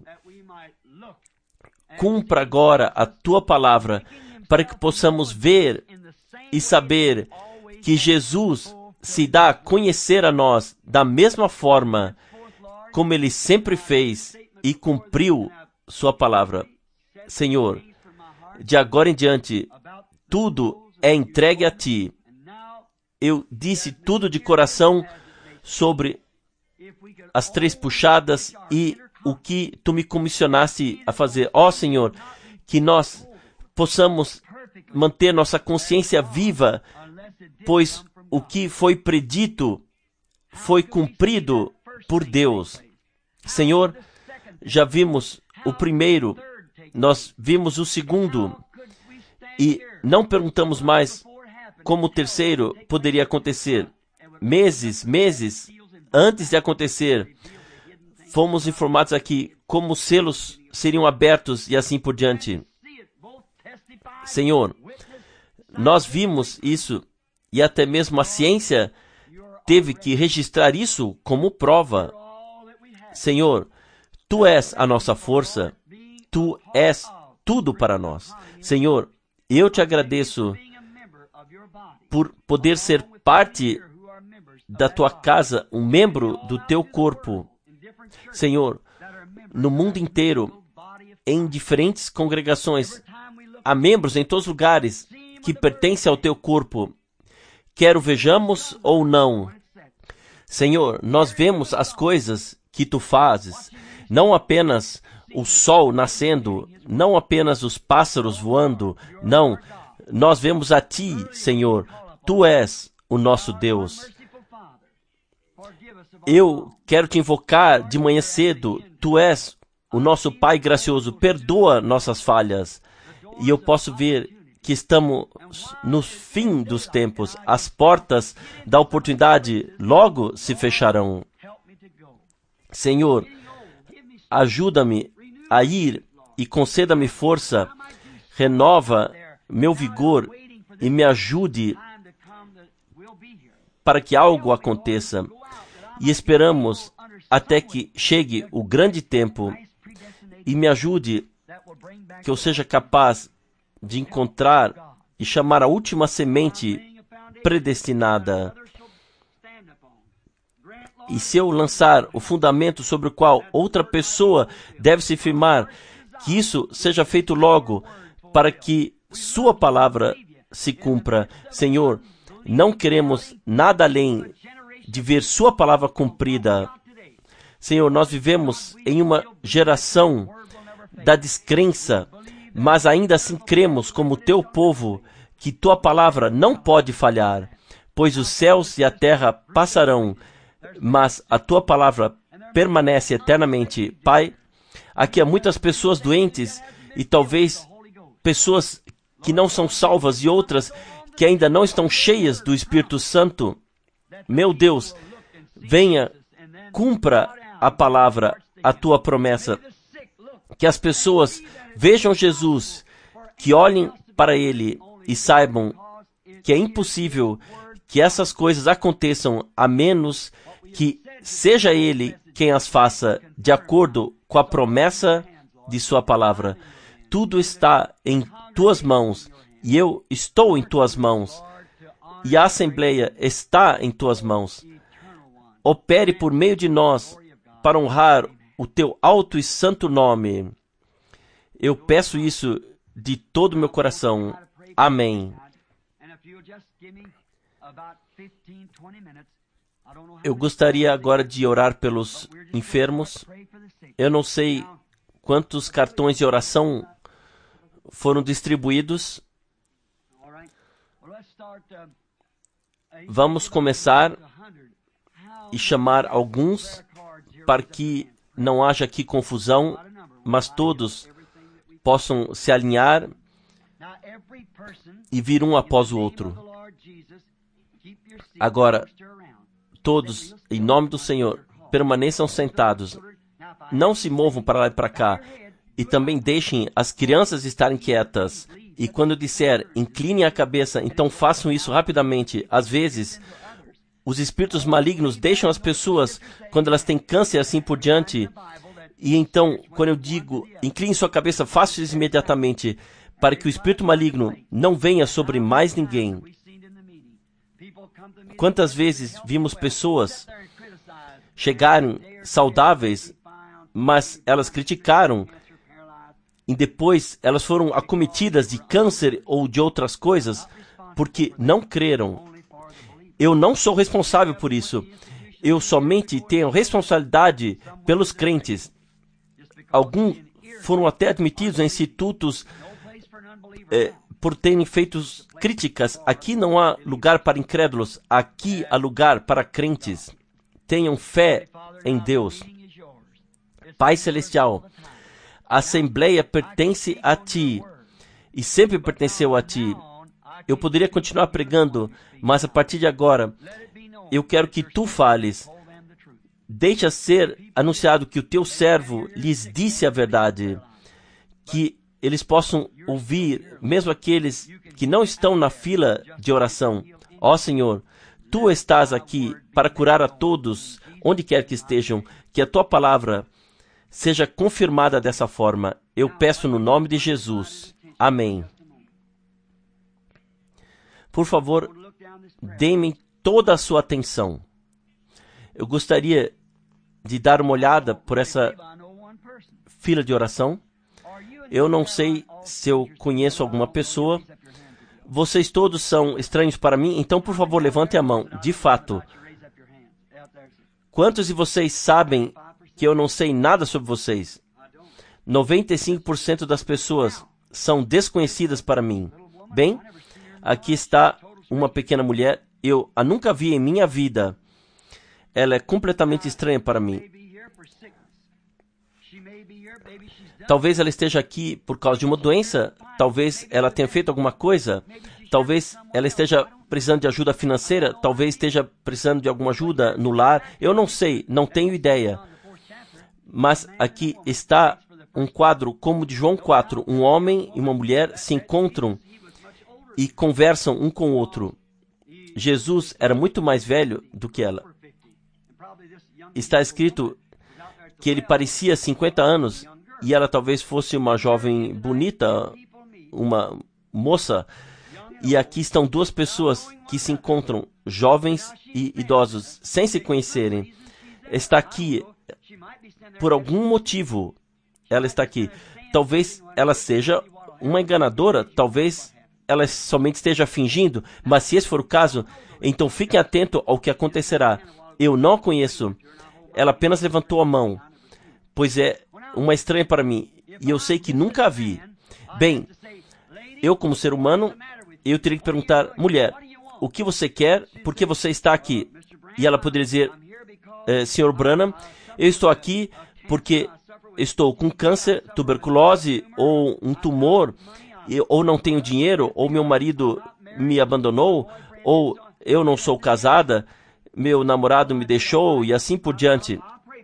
Cumpra agora a Tua palavra, para que possamos ver e saber que Jesus se dá a conhecer a nós da mesma forma como Ele sempre fez e cumpriu Sua palavra. Senhor, de agora em diante, tudo é entregue a Ti. Eu disse tudo de coração sobre as três puxadas e o que Tu me comissionaste a fazer. Ó Senhor, que nós possamos manter nossa consciência viva, pois o que foi predito foi cumprido por Deus. Senhor, já vimos o primeiro, nós vimos o segundo, e não perguntamos mais como o terceiro poderia acontecer. Meses, meses antes de acontecer, fomos informados aqui como os selos seriam abertos e assim por diante. Senhor, nós vimos isso e até mesmo a ciência teve que registrar isso como prova. Senhor, Tu és a nossa força, Tu és tudo para nós. Senhor, Eu te agradeço por poder ser parte da tua casa, um membro do teu corpo. Senhor, no mundo inteiro, em diferentes congregações, há membros em todos os lugares que pertencem ao teu corpo, quer o vejamos ou não. Senhor, nós vemos as coisas que tu fazes, não apenas o sol nascendo, não apenas os pássaros voando, não, nós vemos a ti, Senhor, tu és o nosso Deus. Eu quero te invocar de manhã cedo, tu és o nosso Pai gracioso, perdoa nossas falhas. E eu posso ver que estamos no fim dos tempos, as portas da oportunidade logo se fecharão. Senhor, ajuda-me a ir e conceda-me força, renova meu vigor e me ajude para que algo aconteça. E esperamos até que chegue o grande tempo e me ajude que eu seja capaz de encontrar e chamar a última semente predestinada. E se eu lançar o fundamento sobre o qual outra pessoa deve se firmar, que isso seja feito logo, para que sua palavra se cumpra. Senhor, não queremos nada além de ver sua palavra cumprida. Senhor, nós vivemos em uma geração da descrença, mas ainda assim cremos como teu povo que tua palavra não pode falhar, pois os céus e a terra passarão, mas a tua palavra permanece eternamente. Pai, aqui há muitas pessoas doentes e talvez pessoas que não são salvas e outras que ainda não estão cheias do Espírito Santo. Meu Deus, venha, cumpra a palavra, a tua promessa. Que as pessoas vejam Jesus, que olhem para Ele e saibam que é impossível que essas coisas aconteçam a menos que seja Ele quem as faça de acordo com a promessa de sua palavra. Tudo está em tuas mãos e eu estou em tuas mãos e a Assembleia está em tuas mãos. Opere por meio de nós para honrar o teu alto e santo nome. Eu peço isso de todo o meu coração. Amém. Eu gostaria agora de orar pelos enfermos. Eu não sei quantos cartões de oração foram distribuídos. Vamos começar e chamar alguns para que não haja aqui confusão, mas todos possam se alinhar e vir um após o outro. Agora, todos, em nome do Senhor, permaneçam sentados. Não se movam para lá e para cá. E também deixem as crianças estarem quietas. E quando eu disser, inclinem a cabeça, então façam isso rapidamente. Às vezes, os espíritos malignos deixam as pessoas quando elas têm câncer assim por diante. E então, quando eu digo, incline sua cabeça, faça isso imediatamente, para que o espírito maligno não venha sobre mais ninguém. Quantas vezes vimos pessoas chegarem saudáveis, mas elas criticaram, e depois elas foram acometidas de câncer ou de outras coisas, porque não creram. Eu não sou responsável por isso. Eu somente tenho responsabilidade pelos crentes. Alguns foram até admitidos em institutos eh, por terem feito críticas. Aqui não há lugar para incrédulos. Aqui há lugar para crentes. Tenham fé em Deus. Pai Celestial, a Assembleia pertence a Ti e sempre pertenceu a Ti. Eu poderia continuar pregando, mas a partir de agora, eu quero que Tu fales. Deixa ser anunciado que o Teu servo lhes disse a verdade, que eles possam ouvir, mesmo aqueles que não estão na fila de oração. Ó Senhor, Tu estás aqui para curar a todos, onde quer que estejam, que a Tua palavra seja confirmada dessa forma. Eu peço no nome de Jesus. Amém. Por favor, dê-me toda a sua atenção. Eu gostaria de dar uma olhada por essa fila de oração. Eu não sei se eu conheço alguma pessoa. Vocês todos são estranhos para mim, então, por favor, levante a mão. De fato, quantos de vocês sabem que eu não sei nada sobre vocês? noventa e cinco por cento das pessoas são desconhecidas para mim. Bem, aqui está uma pequena mulher. Eu a nunca vi em minha vida. Ela é completamente estranha para mim. Talvez ela esteja aqui por causa de uma doença. Talvez ela tenha feito alguma coisa. Talvez ela esteja precisando de ajuda financeira. Talvez esteja precisando de alguma ajuda no lar. Eu não sei, não tenho ideia. Mas aqui está um quadro como o de João quatro. Um homem e uma mulher se encontram e conversam um com o outro. Jesus era muito mais velho do que ela. Está escrito que ele parecia cinquenta anos e ela talvez fosse uma jovem bonita, uma moça. E aqui estão duas pessoas que se encontram, jovens e idosos, sem se conhecerem. Está aqui por algum motivo. Ela está aqui. Talvez ela seja uma enganadora, talvez ela somente esteja fingindo, mas se esse for o caso, então fiquem atentos ao que acontecerá. Eu não a conheço. Ela apenas levantou a mão, pois é uma estranha para mim, e eu sei que nunca a vi. Bem, eu como ser humano, eu teria que perguntar, mulher, o que você quer? Por que você está aqui? E ela poderia dizer, eh, senhor Branham, eu estou aqui porque estou com câncer, tuberculose ou um tumor, ou não tenho dinheiro, ou meu marido me abandonou, ou eu não sou casada, meu namorado me deixou, e assim por diante.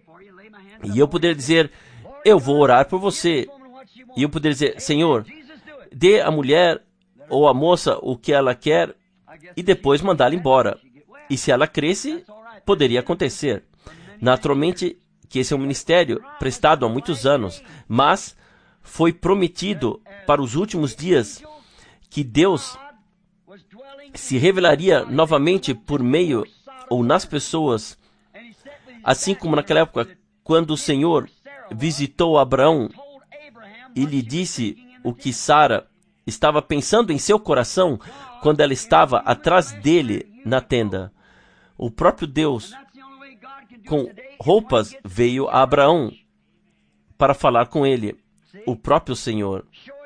E eu poderia dizer, eu vou orar por você. E eu poderia dizer, Senhor, dê à mulher ou à moça o que ela quer e depois mandá-la embora. E se ela cresce, poderia acontecer. Naturalmente que esse é um ministério prestado há muitos anos, mas foi prometido para os últimos dias que Deus se revelaria novamente por meio ou nas pessoas, assim como naquela época, quando o Senhor visitou Abraão e lhe disse o que Sara estava pensando em seu coração quando ela estava atrás dele na tenda. O próprio Deus, com roupas, veio a Abraão para falar com ele, o próprio Senhor.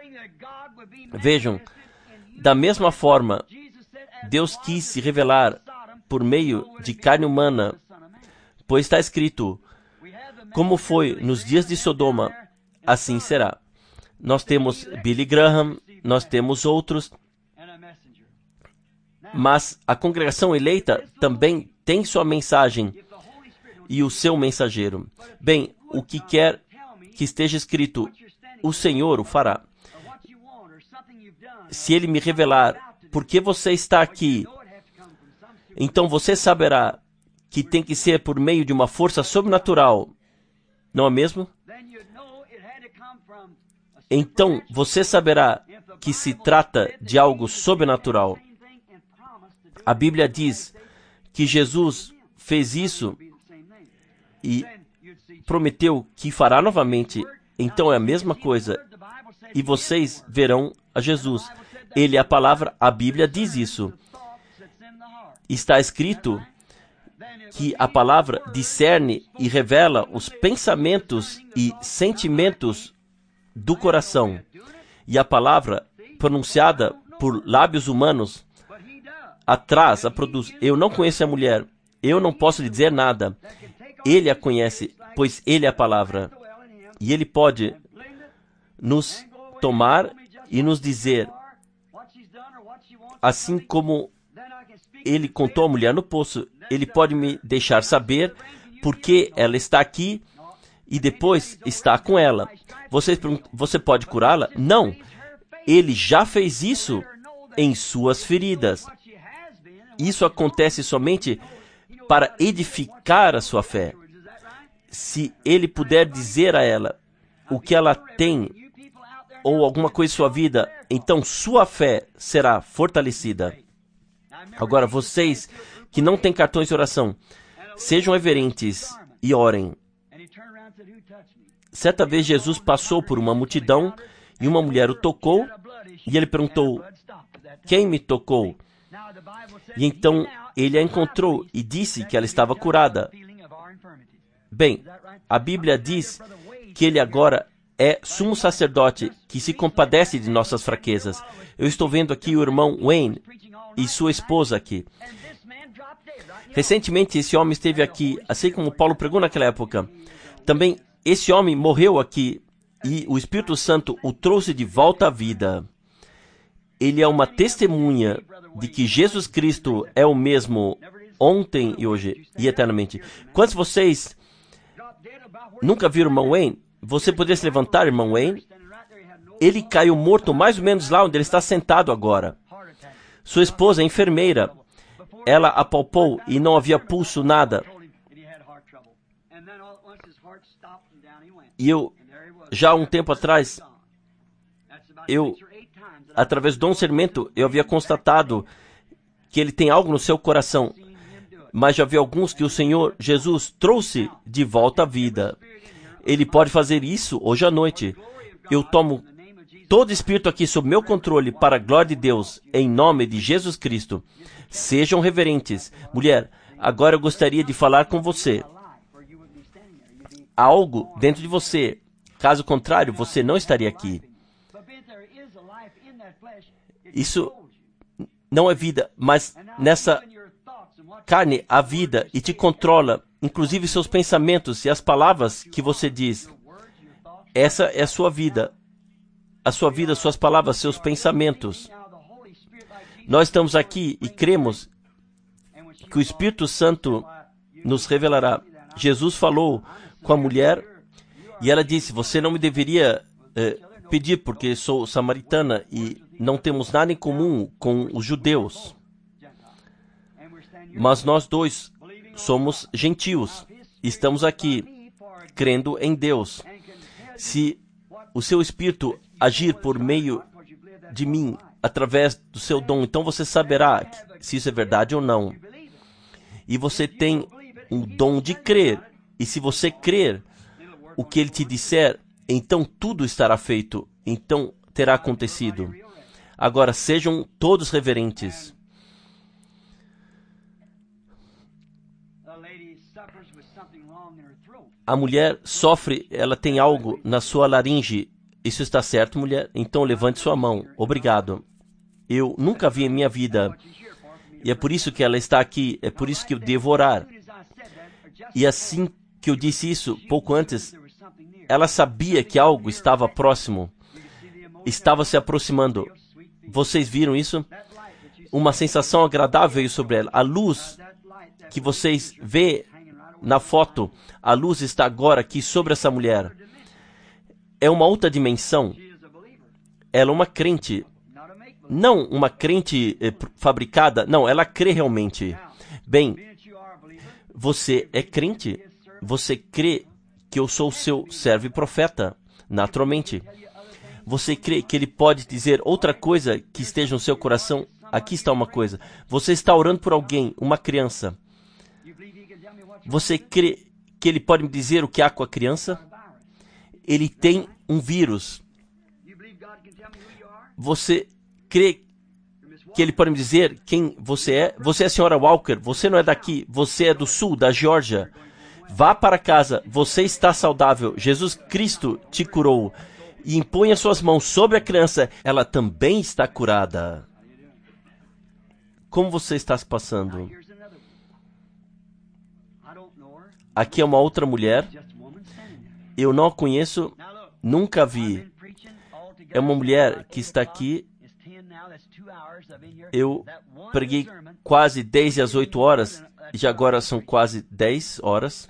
Vejam, da mesma forma, Deus quis se revelar por meio de carne humana, pois está escrito, como foi nos dias de Sodoma, assim será. Nós temos Billy Graham, nós temos outros, mas a congregação eleita também tem sua mensagem e o seu mensageiro. Bem, o que quer que esteja escrito, o Senhor o fará. Se Ele me revelar por que você está aqui, então você saberá que tem que ser por meio de uma força sobrenatural, não é mesmo? Então você saberá que se trata de algo sobrenatural. A Bíblia diz que Jesus fez isso e prometeu que fará novamente. Então é a mesma coisa. E vocês verão a Jesus. Ele é a palavra, a Bíblia diz isso. Está escrito que a palavra discerne e revela os pensamentos e sentimentos do coração. E a palavra pronunciada por lábios humanos atrás a produz. Eu não conheço a mulher. Eu não posso lhe dizer nada. Ele a conhece, pois ele é a palavra. E ele pode nos tomar e nos dizer, assim como ele contou à mulher no poço, ele pode me deixar saber por que ela está aqui e depois está com ela. Você, você pode curá-la? Não. Ele já fez isso em suas feridas. Isso acontece somente para edificar a sua fé. Se ele puder dizer a ela o que ela tem ou alguma coisa em sua vida, então sua fé será fortalecida. Agora, vocês que não têm cartões de oração, sejam reverentes e orem. Certa vez Jesus passou por uma multidão e uma mulher o tocou e ele perguntou, quem me tocou? E então ele a encontrou e disse que ela estava curada. Bem, a Bíblia diz que ele agora é sumo sacerdote que se compadece de nossas fraquezas. Eu estou vendo aqui o irmão Wayne e sua esposa aqui. Recentemente esse homem esteve aqui, assim como Paulo pregou naquela época. Também esse homem morreu aqui e o Espírito Santo o trouxe de volta à vida. Ele é uma testemunha de que Jesus Cristo é o mesmo ontem e hoje e eternamente. Quantos de vocês nunca viram o irmão Wayne? Você poderia se levantar, irmão Wayne? Ele caiu morto mais ou menos lá onde ele está sentado agora. Sua esposa é enfermeira. Ela apalpou e não havia pulso, nada. E eu, já há um tempo atrás, eu, através de um discernimento, eu havia constatado que ele tem algo no seu coração. Mas já havia alguns que o Senhor Jesus trouxe de volta à vida. Ele pode fazer isso hoje à noite. Eu tomo todo espírito aqui sob meu controle para a glória de Deus, em nome de Jesus Cristo. Sejam reverentes. Mulher, agora eu gostaria de falar com você. Há algo dentro de você. Caso contrário, você não estaria aqui. Isso não é vida, mas nessa carne há vida e te controla, inclusive seus pensamentos e as palavras que você diz. Essa é a sua vida. A sua vida, suas palavras, seus pensamentos. Nós estamos aqui e cremos que o Espírito Santo nos revelará. Jesus falou com a mulher e ela disse, você não me deveria eh, pedir porque sou samaritana e não temos nada em comum com os judeus. Mas nós dois somos gentios. Estamos aqui crendo em Deus. Se o seu Espírito agir por meio de mim, através do seu dom, então você saberá se isso é verdade ou não. E você tem um dom de crer. E se você crer o que ele te disser, então tudo estará feito. Então terá acontecido. Agora, sejam todos reverentes. A mulher sofre, ela tem algo na sua laringe. Isso está certo, mulher? Então levante sua mão. Obrigado. Eu nunca vi em minha vida. E é por isso que ela está aqui. É por isso que eu devo orar. E assim que eu disse isso, pouco antes, ela sabia que algo estava próximo. Estava se aproximando. Vocês viram isso? Uma sensação agradável veio sobre ela. A luz que vocês vê na foto, a luz está agora aqui sobre essa mulher. É uma outra dimensão. Ela é uma crente. Não uma crente eh, fabricada. Não, ela crê realmente. Bem, você é crente? Você crê que eu sou seu servo e profeta? Naturalmente. Você crê que ele pode dizer outra coisa que esteja no seu coração? Aqui está uma coisa. Você está orando por alguém, uma criança. Você crê que ele pode me dizer o que há com a criança? Ele tem um vírus. Você crê que ele pode me dizer quem você é? Você é a senhora Walker, você não é daqui, você é do sul, da Geórgia. Vá para casa, você está saudável, Jesus Cristo te curou. E imponha suas mãos sobre a criança, ela também está curada. Como você está se passando? Aqui é uma outra mulher. Eu não a conheço, nunca a vi. É uma mulher que está aqui. Eu preguei quase desde as oito horas, e agora são quase dez horas.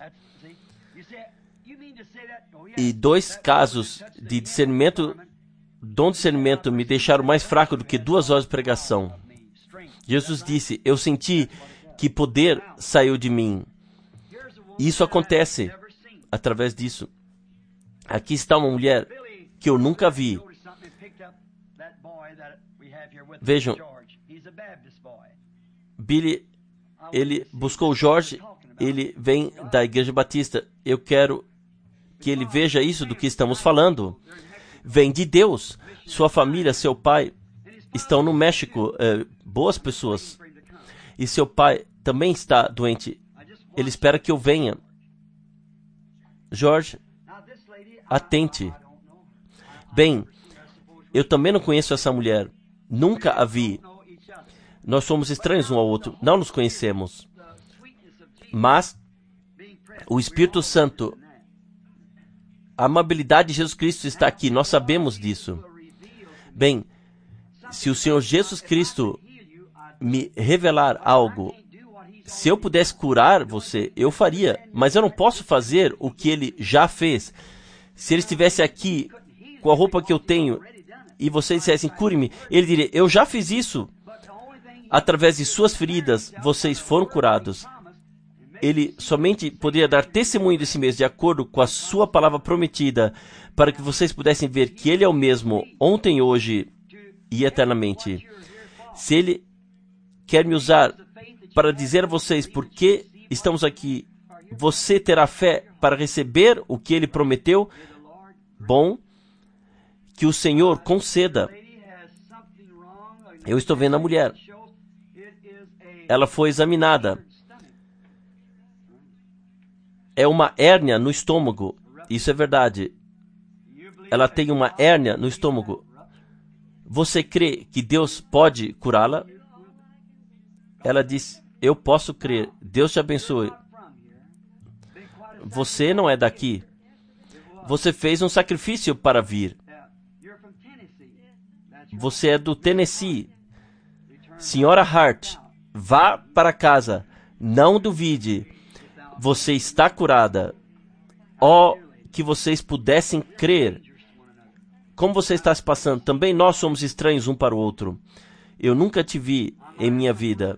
E dois casos de discernimento, dom de discernimento, me deixaram mais fraco do que duas horas de pregação. Jesus disse, eu senti que poder saiu de mim. E isso acontece através disso. Aqui está uma mulher que eu nunca vi. Vejam, Billy, ele buscou o Jorge, ele vem da Igreja Batista. Eu quero que ele veja isso do que estamos falando. Vem de Deus. Sua família, seu pai, estão no México, é, boas pessoas. E seu pai também está doente. Ele espera que eu venha. Jorge, atente. Bem, eu também não conheço essa mulher. Nunca a vi. Nós somos estranhos um ao outro. Não nos conhecemos. Mas o Espírito Santo, a amabilidade de Jesus Cristo está aqui. Nós sabemos disso. Bem, se o Senhor Jesus Cristo me revelar algo, se eu pudesse curar você, eu faria. Mas eu não posso fazer o que ele já fez. Se ele estivesse aqui com a roupa que eu tenho e vocês dissessem, cure-me, ele diria, eu já fiz isso. Através de suas feridas, vocês foram curados. Ele somente poderia dar testemunho de si mesmo, de acordo com a sua palavra prometida, para que vocês pudessem ver que ele é o mesmo ontem, hoje e eternamente. Se ele quer me usar para dizer a vocês por que estamos aqui, você terá fé para receber o que ele prometeu? Bom, que o Senhor conceda. Eu estou vendo a mulher. Ela foi examinada. É uma hérnia no estômago. Isso é verdade. Ela tem uma hérnia no estômago. Você crê que Deus pode curá-la? Ela disse, eu posso crer. Deus te abençoe. Você não é daqui. Você fez um sacrifício para vir. Você é do Tennessee. Senhora Hart, vá para casa. Não duvide. Você está curada. Oh, que vocês pudessem crer. Como você está se passando? Também nós somos estranhos um para o outro. Eu nunca te vi em minha vida.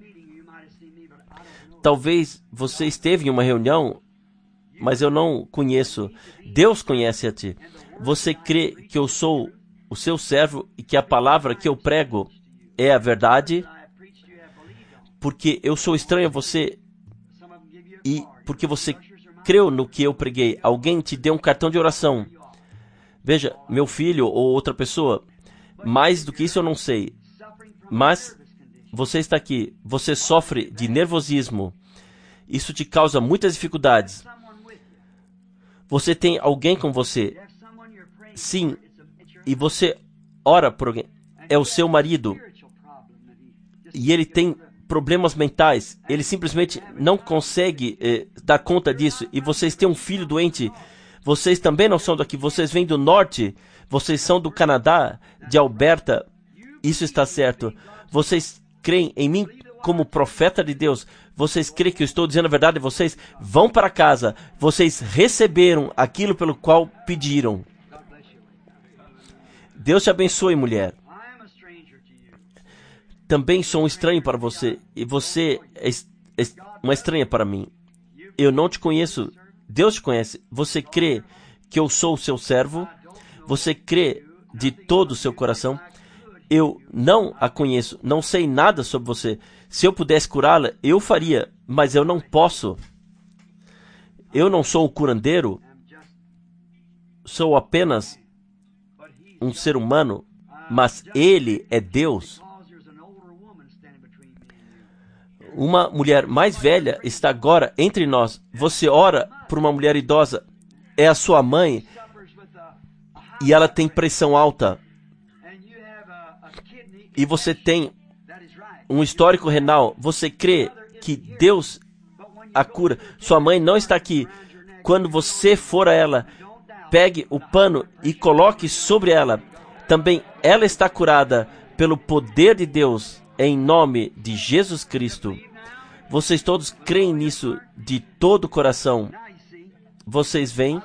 Talvez você esteve em uma reunião, mas eu não conheço. Deus conhece a ti. Você crê que eu sou o seu servo e que a palavra que eu prego é a verdade? Porque eu sou estranho a você e porque você creu no que eu preguei. Alguém te deu um cartão de oração. Veja, meu filho ou outra pessoa. Mais do que isso eu não sei. Mas você está aqui. Você sofre de nervosismo. Isso te causa muitas dificuldades. Você tem alguém com você. Sim. E você ora por alguém. É o seu marido. E ele tem problemas mentais. Ele simplesmente não consegue eh, dar conta disso. E vocês têm um filho doente. Vocês também não são daqui. Vocês vêm do norte. Vocês são do Canadá, de Alberta. Isso está certo. Vocês creem em mim como profeta de Deus. Vocês creem que eu estou dizendo a verdade? Vocês vão para casa. Vocês receberam aquilo pelo qual pediram. Deus te abençoe, mulher. Também sou um estranho para você. E você é uma estranha para mim. Eu não te conheço. Deus te conhece. Você crê que eu sou o seu servo? Você crê de todo o seu coração? Eu não a conheço. Não sei nada sobre você. Se eu pudesse curá-la, eu faria. Mas eu não posso. Eu não sou o curandeiro. Sou apenas um ser humano. Mas Ele é Deus. Uma mulher mais velha está agora entre nós. Você ora por uma mulher idosa. É a sua mãe. E ela tem pressão alta. E você tem um histórico renal. Você crê que Deus a cura. Sua mãe não está aqui. Quando você for a ela, pegue o pano e coloque sobre ela. Também ela está curada pelo poder de Deus, em nome de Jesus Cristo. Vocês todos creem nisso de todo o coração. Vocês veem?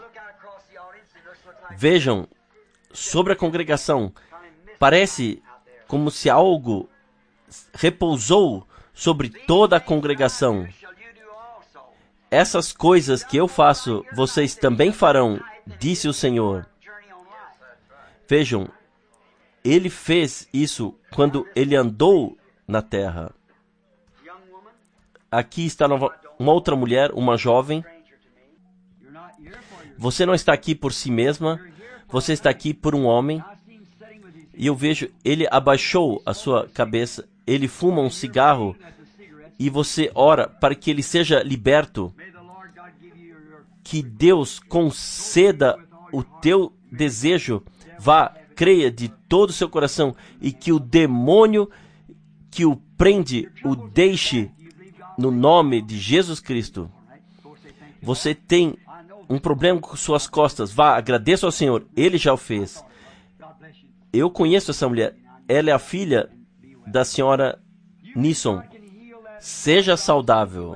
Vejam, sobre a congregação, parece como se algo repousou sobre toda a congregação. Essas coisas que eu faço, vocês também farão, disse o Senhor. Vejam, Ele fez isso quando Ele andou na terra. Aqui está nova, uma outra mulher, uma jovem. Você não está aqui por si mesma, você está aqui por um homem. E eu vejo, ele abaixou a sua cabeça, ele fuma um cigarro e você ora para que ele seja liberto. Que Deus conceda o teu desejo, vá, creia de todo o seu coração e que o demônio que o prende, o deixe no nome de Jesus Cristo. Você tem um problema com suas costas, vá, agradeça ao Senhor, Ele já o fez. Eu conheço essa mulher, ela é a filha da senhora Nisson. Seja saudável.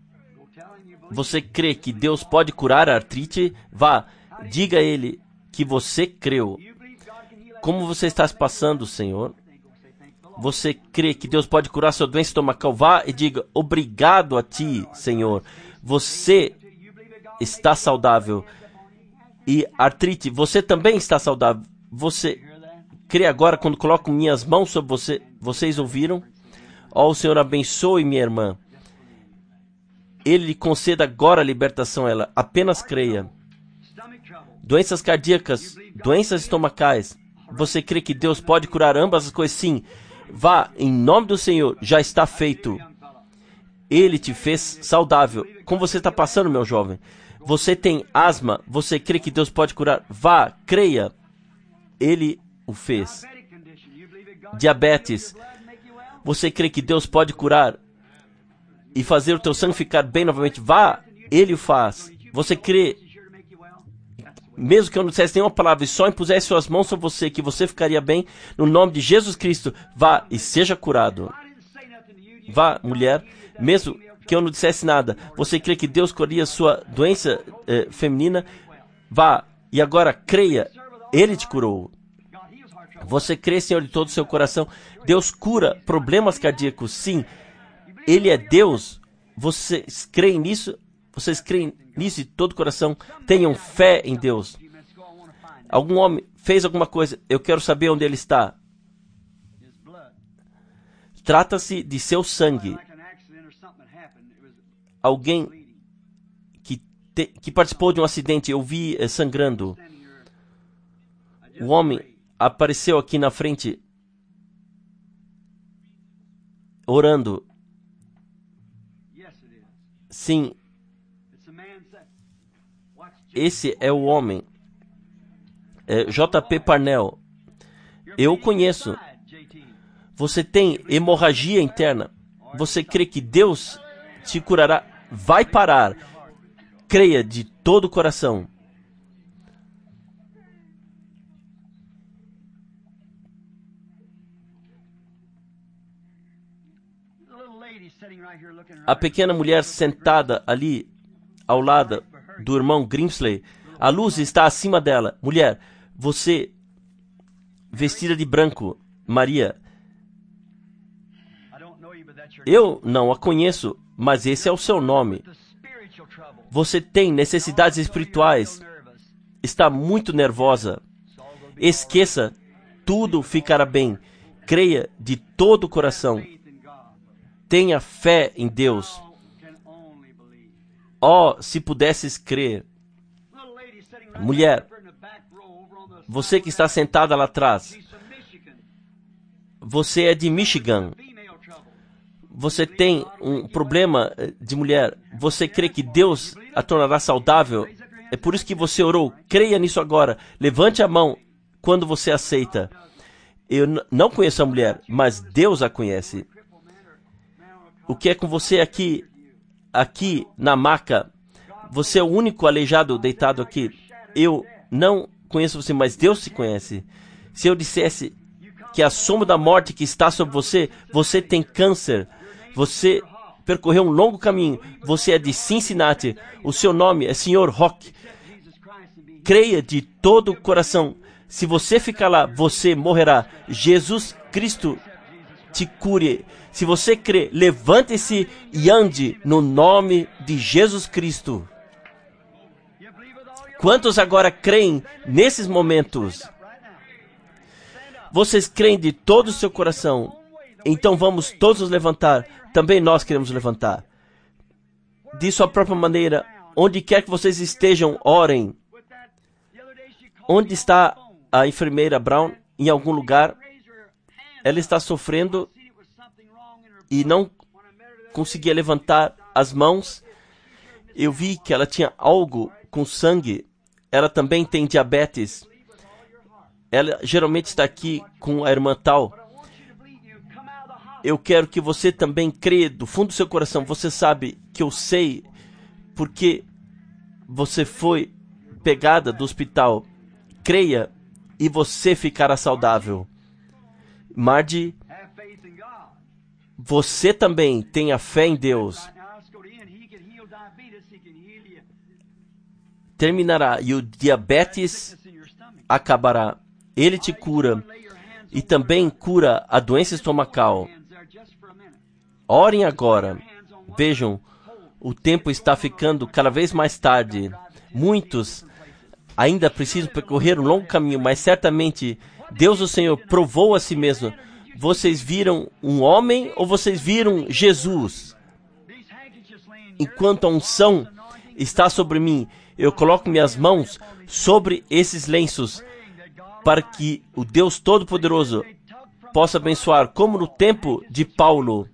Você crê que Deus pode curar a artrite? Vá, diga a Ele que você creu. Como você está se passando, Senhor? Você crê que Deus pode curar sua doença estomacal? Vá e diga, obrigado a Ti, Senhor. Você está saudável. E artrite, você também está saudável. Você crê agora quando coloco minhas mãos sobre você? Vocês ouviram? Ó, o Senhor abençoe minha irmã. Ele lhe conceda agora a libertação a ela. Apenas creia. Doenças cardíacas, doenças estomacais. Você crê que Deus pode curar ambas as coisas? Sim. Vá, em nome do Senhor, já está feito. Ele te fez saudável. Como você está passando, meu jovem? Você tem asma, você crê que Deus pode curar? Vá, creia. Ele o fez. Diabetes, você crê que Deus pode curar e fazer o teu sangue ficar bem novamente? Vá, Ele o faz. Você crê, mesmo que eu não dissesse nenhuma palavra e só impusesse suas mãos sobre você, que você ficaria bem? No nome de Jesus Cristo, vá e seja curado. Vá, mulher, mesmo que eu não dissesse nada, você crê que Deus curaria sua doença eh, feminina? Vá, e agora creia, Ele te curou. Você crê, Senhor, de todo o seu coração? Deus cura problemas cardíacos, sim. Ele é Deus. Vocês creem nisso? Vocês creem nisso de todo o coração? Tenham fé em Deus. Algum homem fez alguma coisa, eu quero saber onde ele está. Trata-se de seu sangue. Alguém que, te, que participou de um acidente, eu vi eh, sangrando. O homem apareceu aqui na frente, orando. Sim, esse é o homem. É, J P Parnell. Eu o conheço. Você tem hemorragia interna. Você crê que Deus te curará? Vai parar. Creia de todo o coração. A pequena mulher sentada ali ao lado do irmão Grimsley, a luz está acima dela. Mulher, você vestida de branco, Maria, eu não a conheço, mas esse é o seu nome. Você tem necessidades espirituais, está muito nervosa. Esqueça, tudo ficará bem. Creia de todo o coração. Tenha fé em Deus. Oh, se pudesses crer. Mulher, você que está sentada lá atrás, você é de Michigan. Você tem um problema de mulher. Você crê que Deus a tornará saudável? É por isso que você orou. Creia nisso agora. Levante a mão quando você aceita. Eu não conheço a mulher, mas Deus a conhece. O que é com você aqui, aqui na maca? Você é o único aleijado deitado aqui. Eu não conheço você, mas Deus te conhece. Se eu dissesse que a sombra da morte que está sobre você, você tem câncer, você percorreu um longo caminho, você é de Cincinnati, o seu nome é senhor Rock. Creia de todo o coração. Se você ficar lá, você morrerá. Jesus Cristo te cure. Se você crê, levante-se e ande no nome de Jesus Cristo. Quantos agora creem nesses momentos? Vocês creem de todo o seu coração? Então vamos todos nos levantar. Também nós queremos levantar. de sua própria maneira. Onde quer que vocês estejam, orem. Onde está a enfermeira Brown? Em algum lugar. Ela está sofrendo e não conseguia levantar as mãos. Eu vi que ela tinha algo com sangue. Ela também tem diabetes. Ela geralmente está aqui com a irmã tal. Eu quero que você também creia do fundo do seu coração. Você sabe que eu sei porque você foi pegada do hospital. Creia e você ficará saudável. Mardi, você também tenha fé em Deus. Terminará e o diabetes acabará. Ele te cura e também cura a doença estomacal. Orem agora. Vejam, o tempo está ficando cada vez mais tarde. Muitos ainda precisam percorrer um longo caminho, mas certamente Deus, o Senhor, provou a si mesmo. Vocês viram um homem ou vocês viram Jesus? Enquanto a unção está sobre mim, eu coloco minhas mãos sobre esses lenços para que o Deus Todo-Poderoso possa abençoar, como no tempo de Paulo.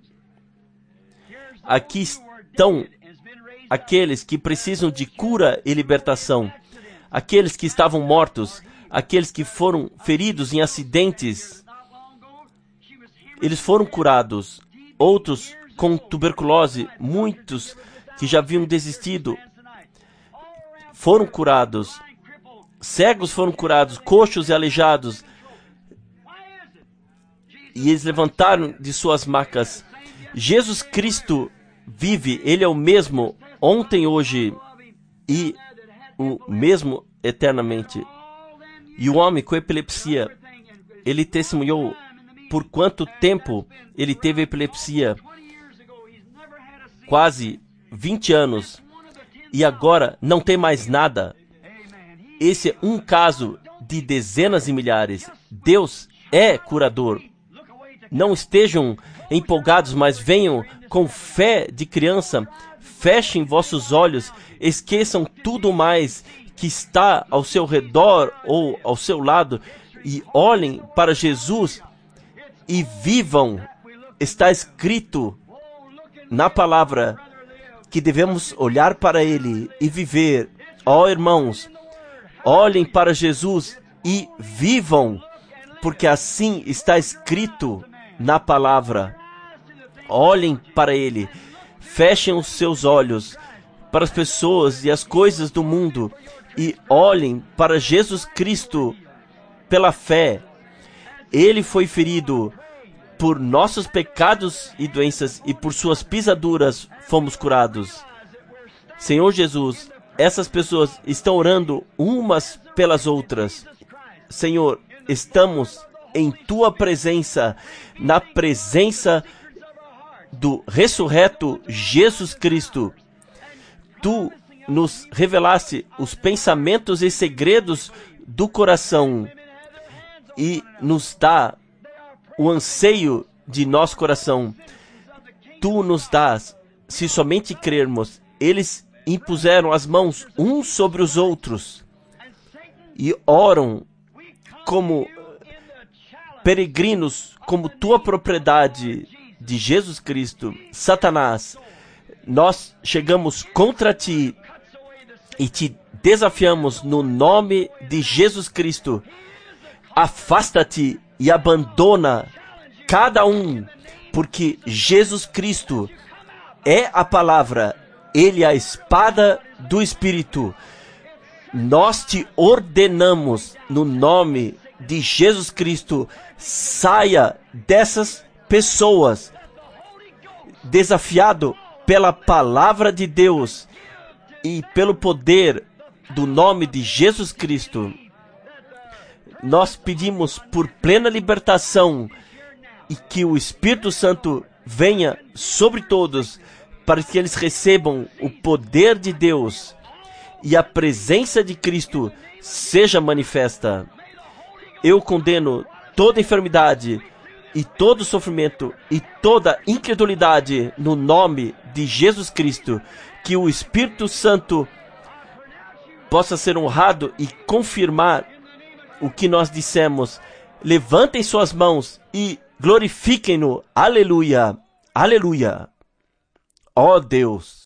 Aqui estão aqueles que precisam de cura e libertação, aqueles que estavam mortos, aqueles que foram feridos em acidentes. Eles foram curados. Outros com tuberculose, muitos que já haviam desistido, foram curados. Cegos foram curados, coxos e aleijados. E eles levantaram de suas macas. Jesus Cristo vive, Ele é o mesmo ontem, hoje e o mesmo eternamente. E o homem com epilepsia, ele testemunhou por quanto tempo ele teve epilepsia. Quase vinte anos. E agora não tem mais nada. Esse é um caso de dezenas de milhares. Deus é curador. Não estejam empolgados, mas venham com fé de criança. Fechem vossos olhos. Esqueçam tudo mais que está ao seu redor ou ao seu lado. E olhem para Jesus e vivam. Está escrito na palavra que devemos olhar para Ele e viver. Ó irmãos, olhem para Jesus e vivam, porque assim está escrito na palavra. Olhem para Ele, fechem os seus olhos para as pessoas e as coisas do mundo e olhem para Jesus Cristo pela fé. Ele foi ferido por nossos pecados e doenças e por suas pisaduras fomos curados. Senhor Jesus, essas pessoas estão orando umas pelas outras. Senhor, estamos em Tua presença, na presença do ressurreto Jesus Cristo. Tu nos revelaste os pensamentos e segredos do coração e nos dá o anseio de nosso coração. Tu nos dás, se somente crermos. Eles impuseram as mãos uns sobre os outros e oram como peregrinos, como tua propriedade de Jesus Cristo. Satanás, nós chegamos contra ti e te desafiamos no nome de Jesus Cristo. Afasta-te e abandona cada um, porque Jesus Cristo é a palavra, Ele é a espada do Espírito. Nós te ordenamos no nome de Jesus Cristo, saia dessas pessoas, desafiado pela palavra de Deus e pelo poder do nome de Jesus Cristo. Nós pedimos por plena libertação e que o Espírito Santo venha sobre todos para que eles recebam o poder de Deus e a presença de Cristo seja manifesta. Eu condeno toda enfermidade e todo sofrimento e toda incredulidade no nome de Jesus Cristo, que o Espírito Santo possa ser honrado e confirmar o que nós dissemos. Levantem suas mãos e glorifiquem-no. Aleluia, aleluia. Ó Deus.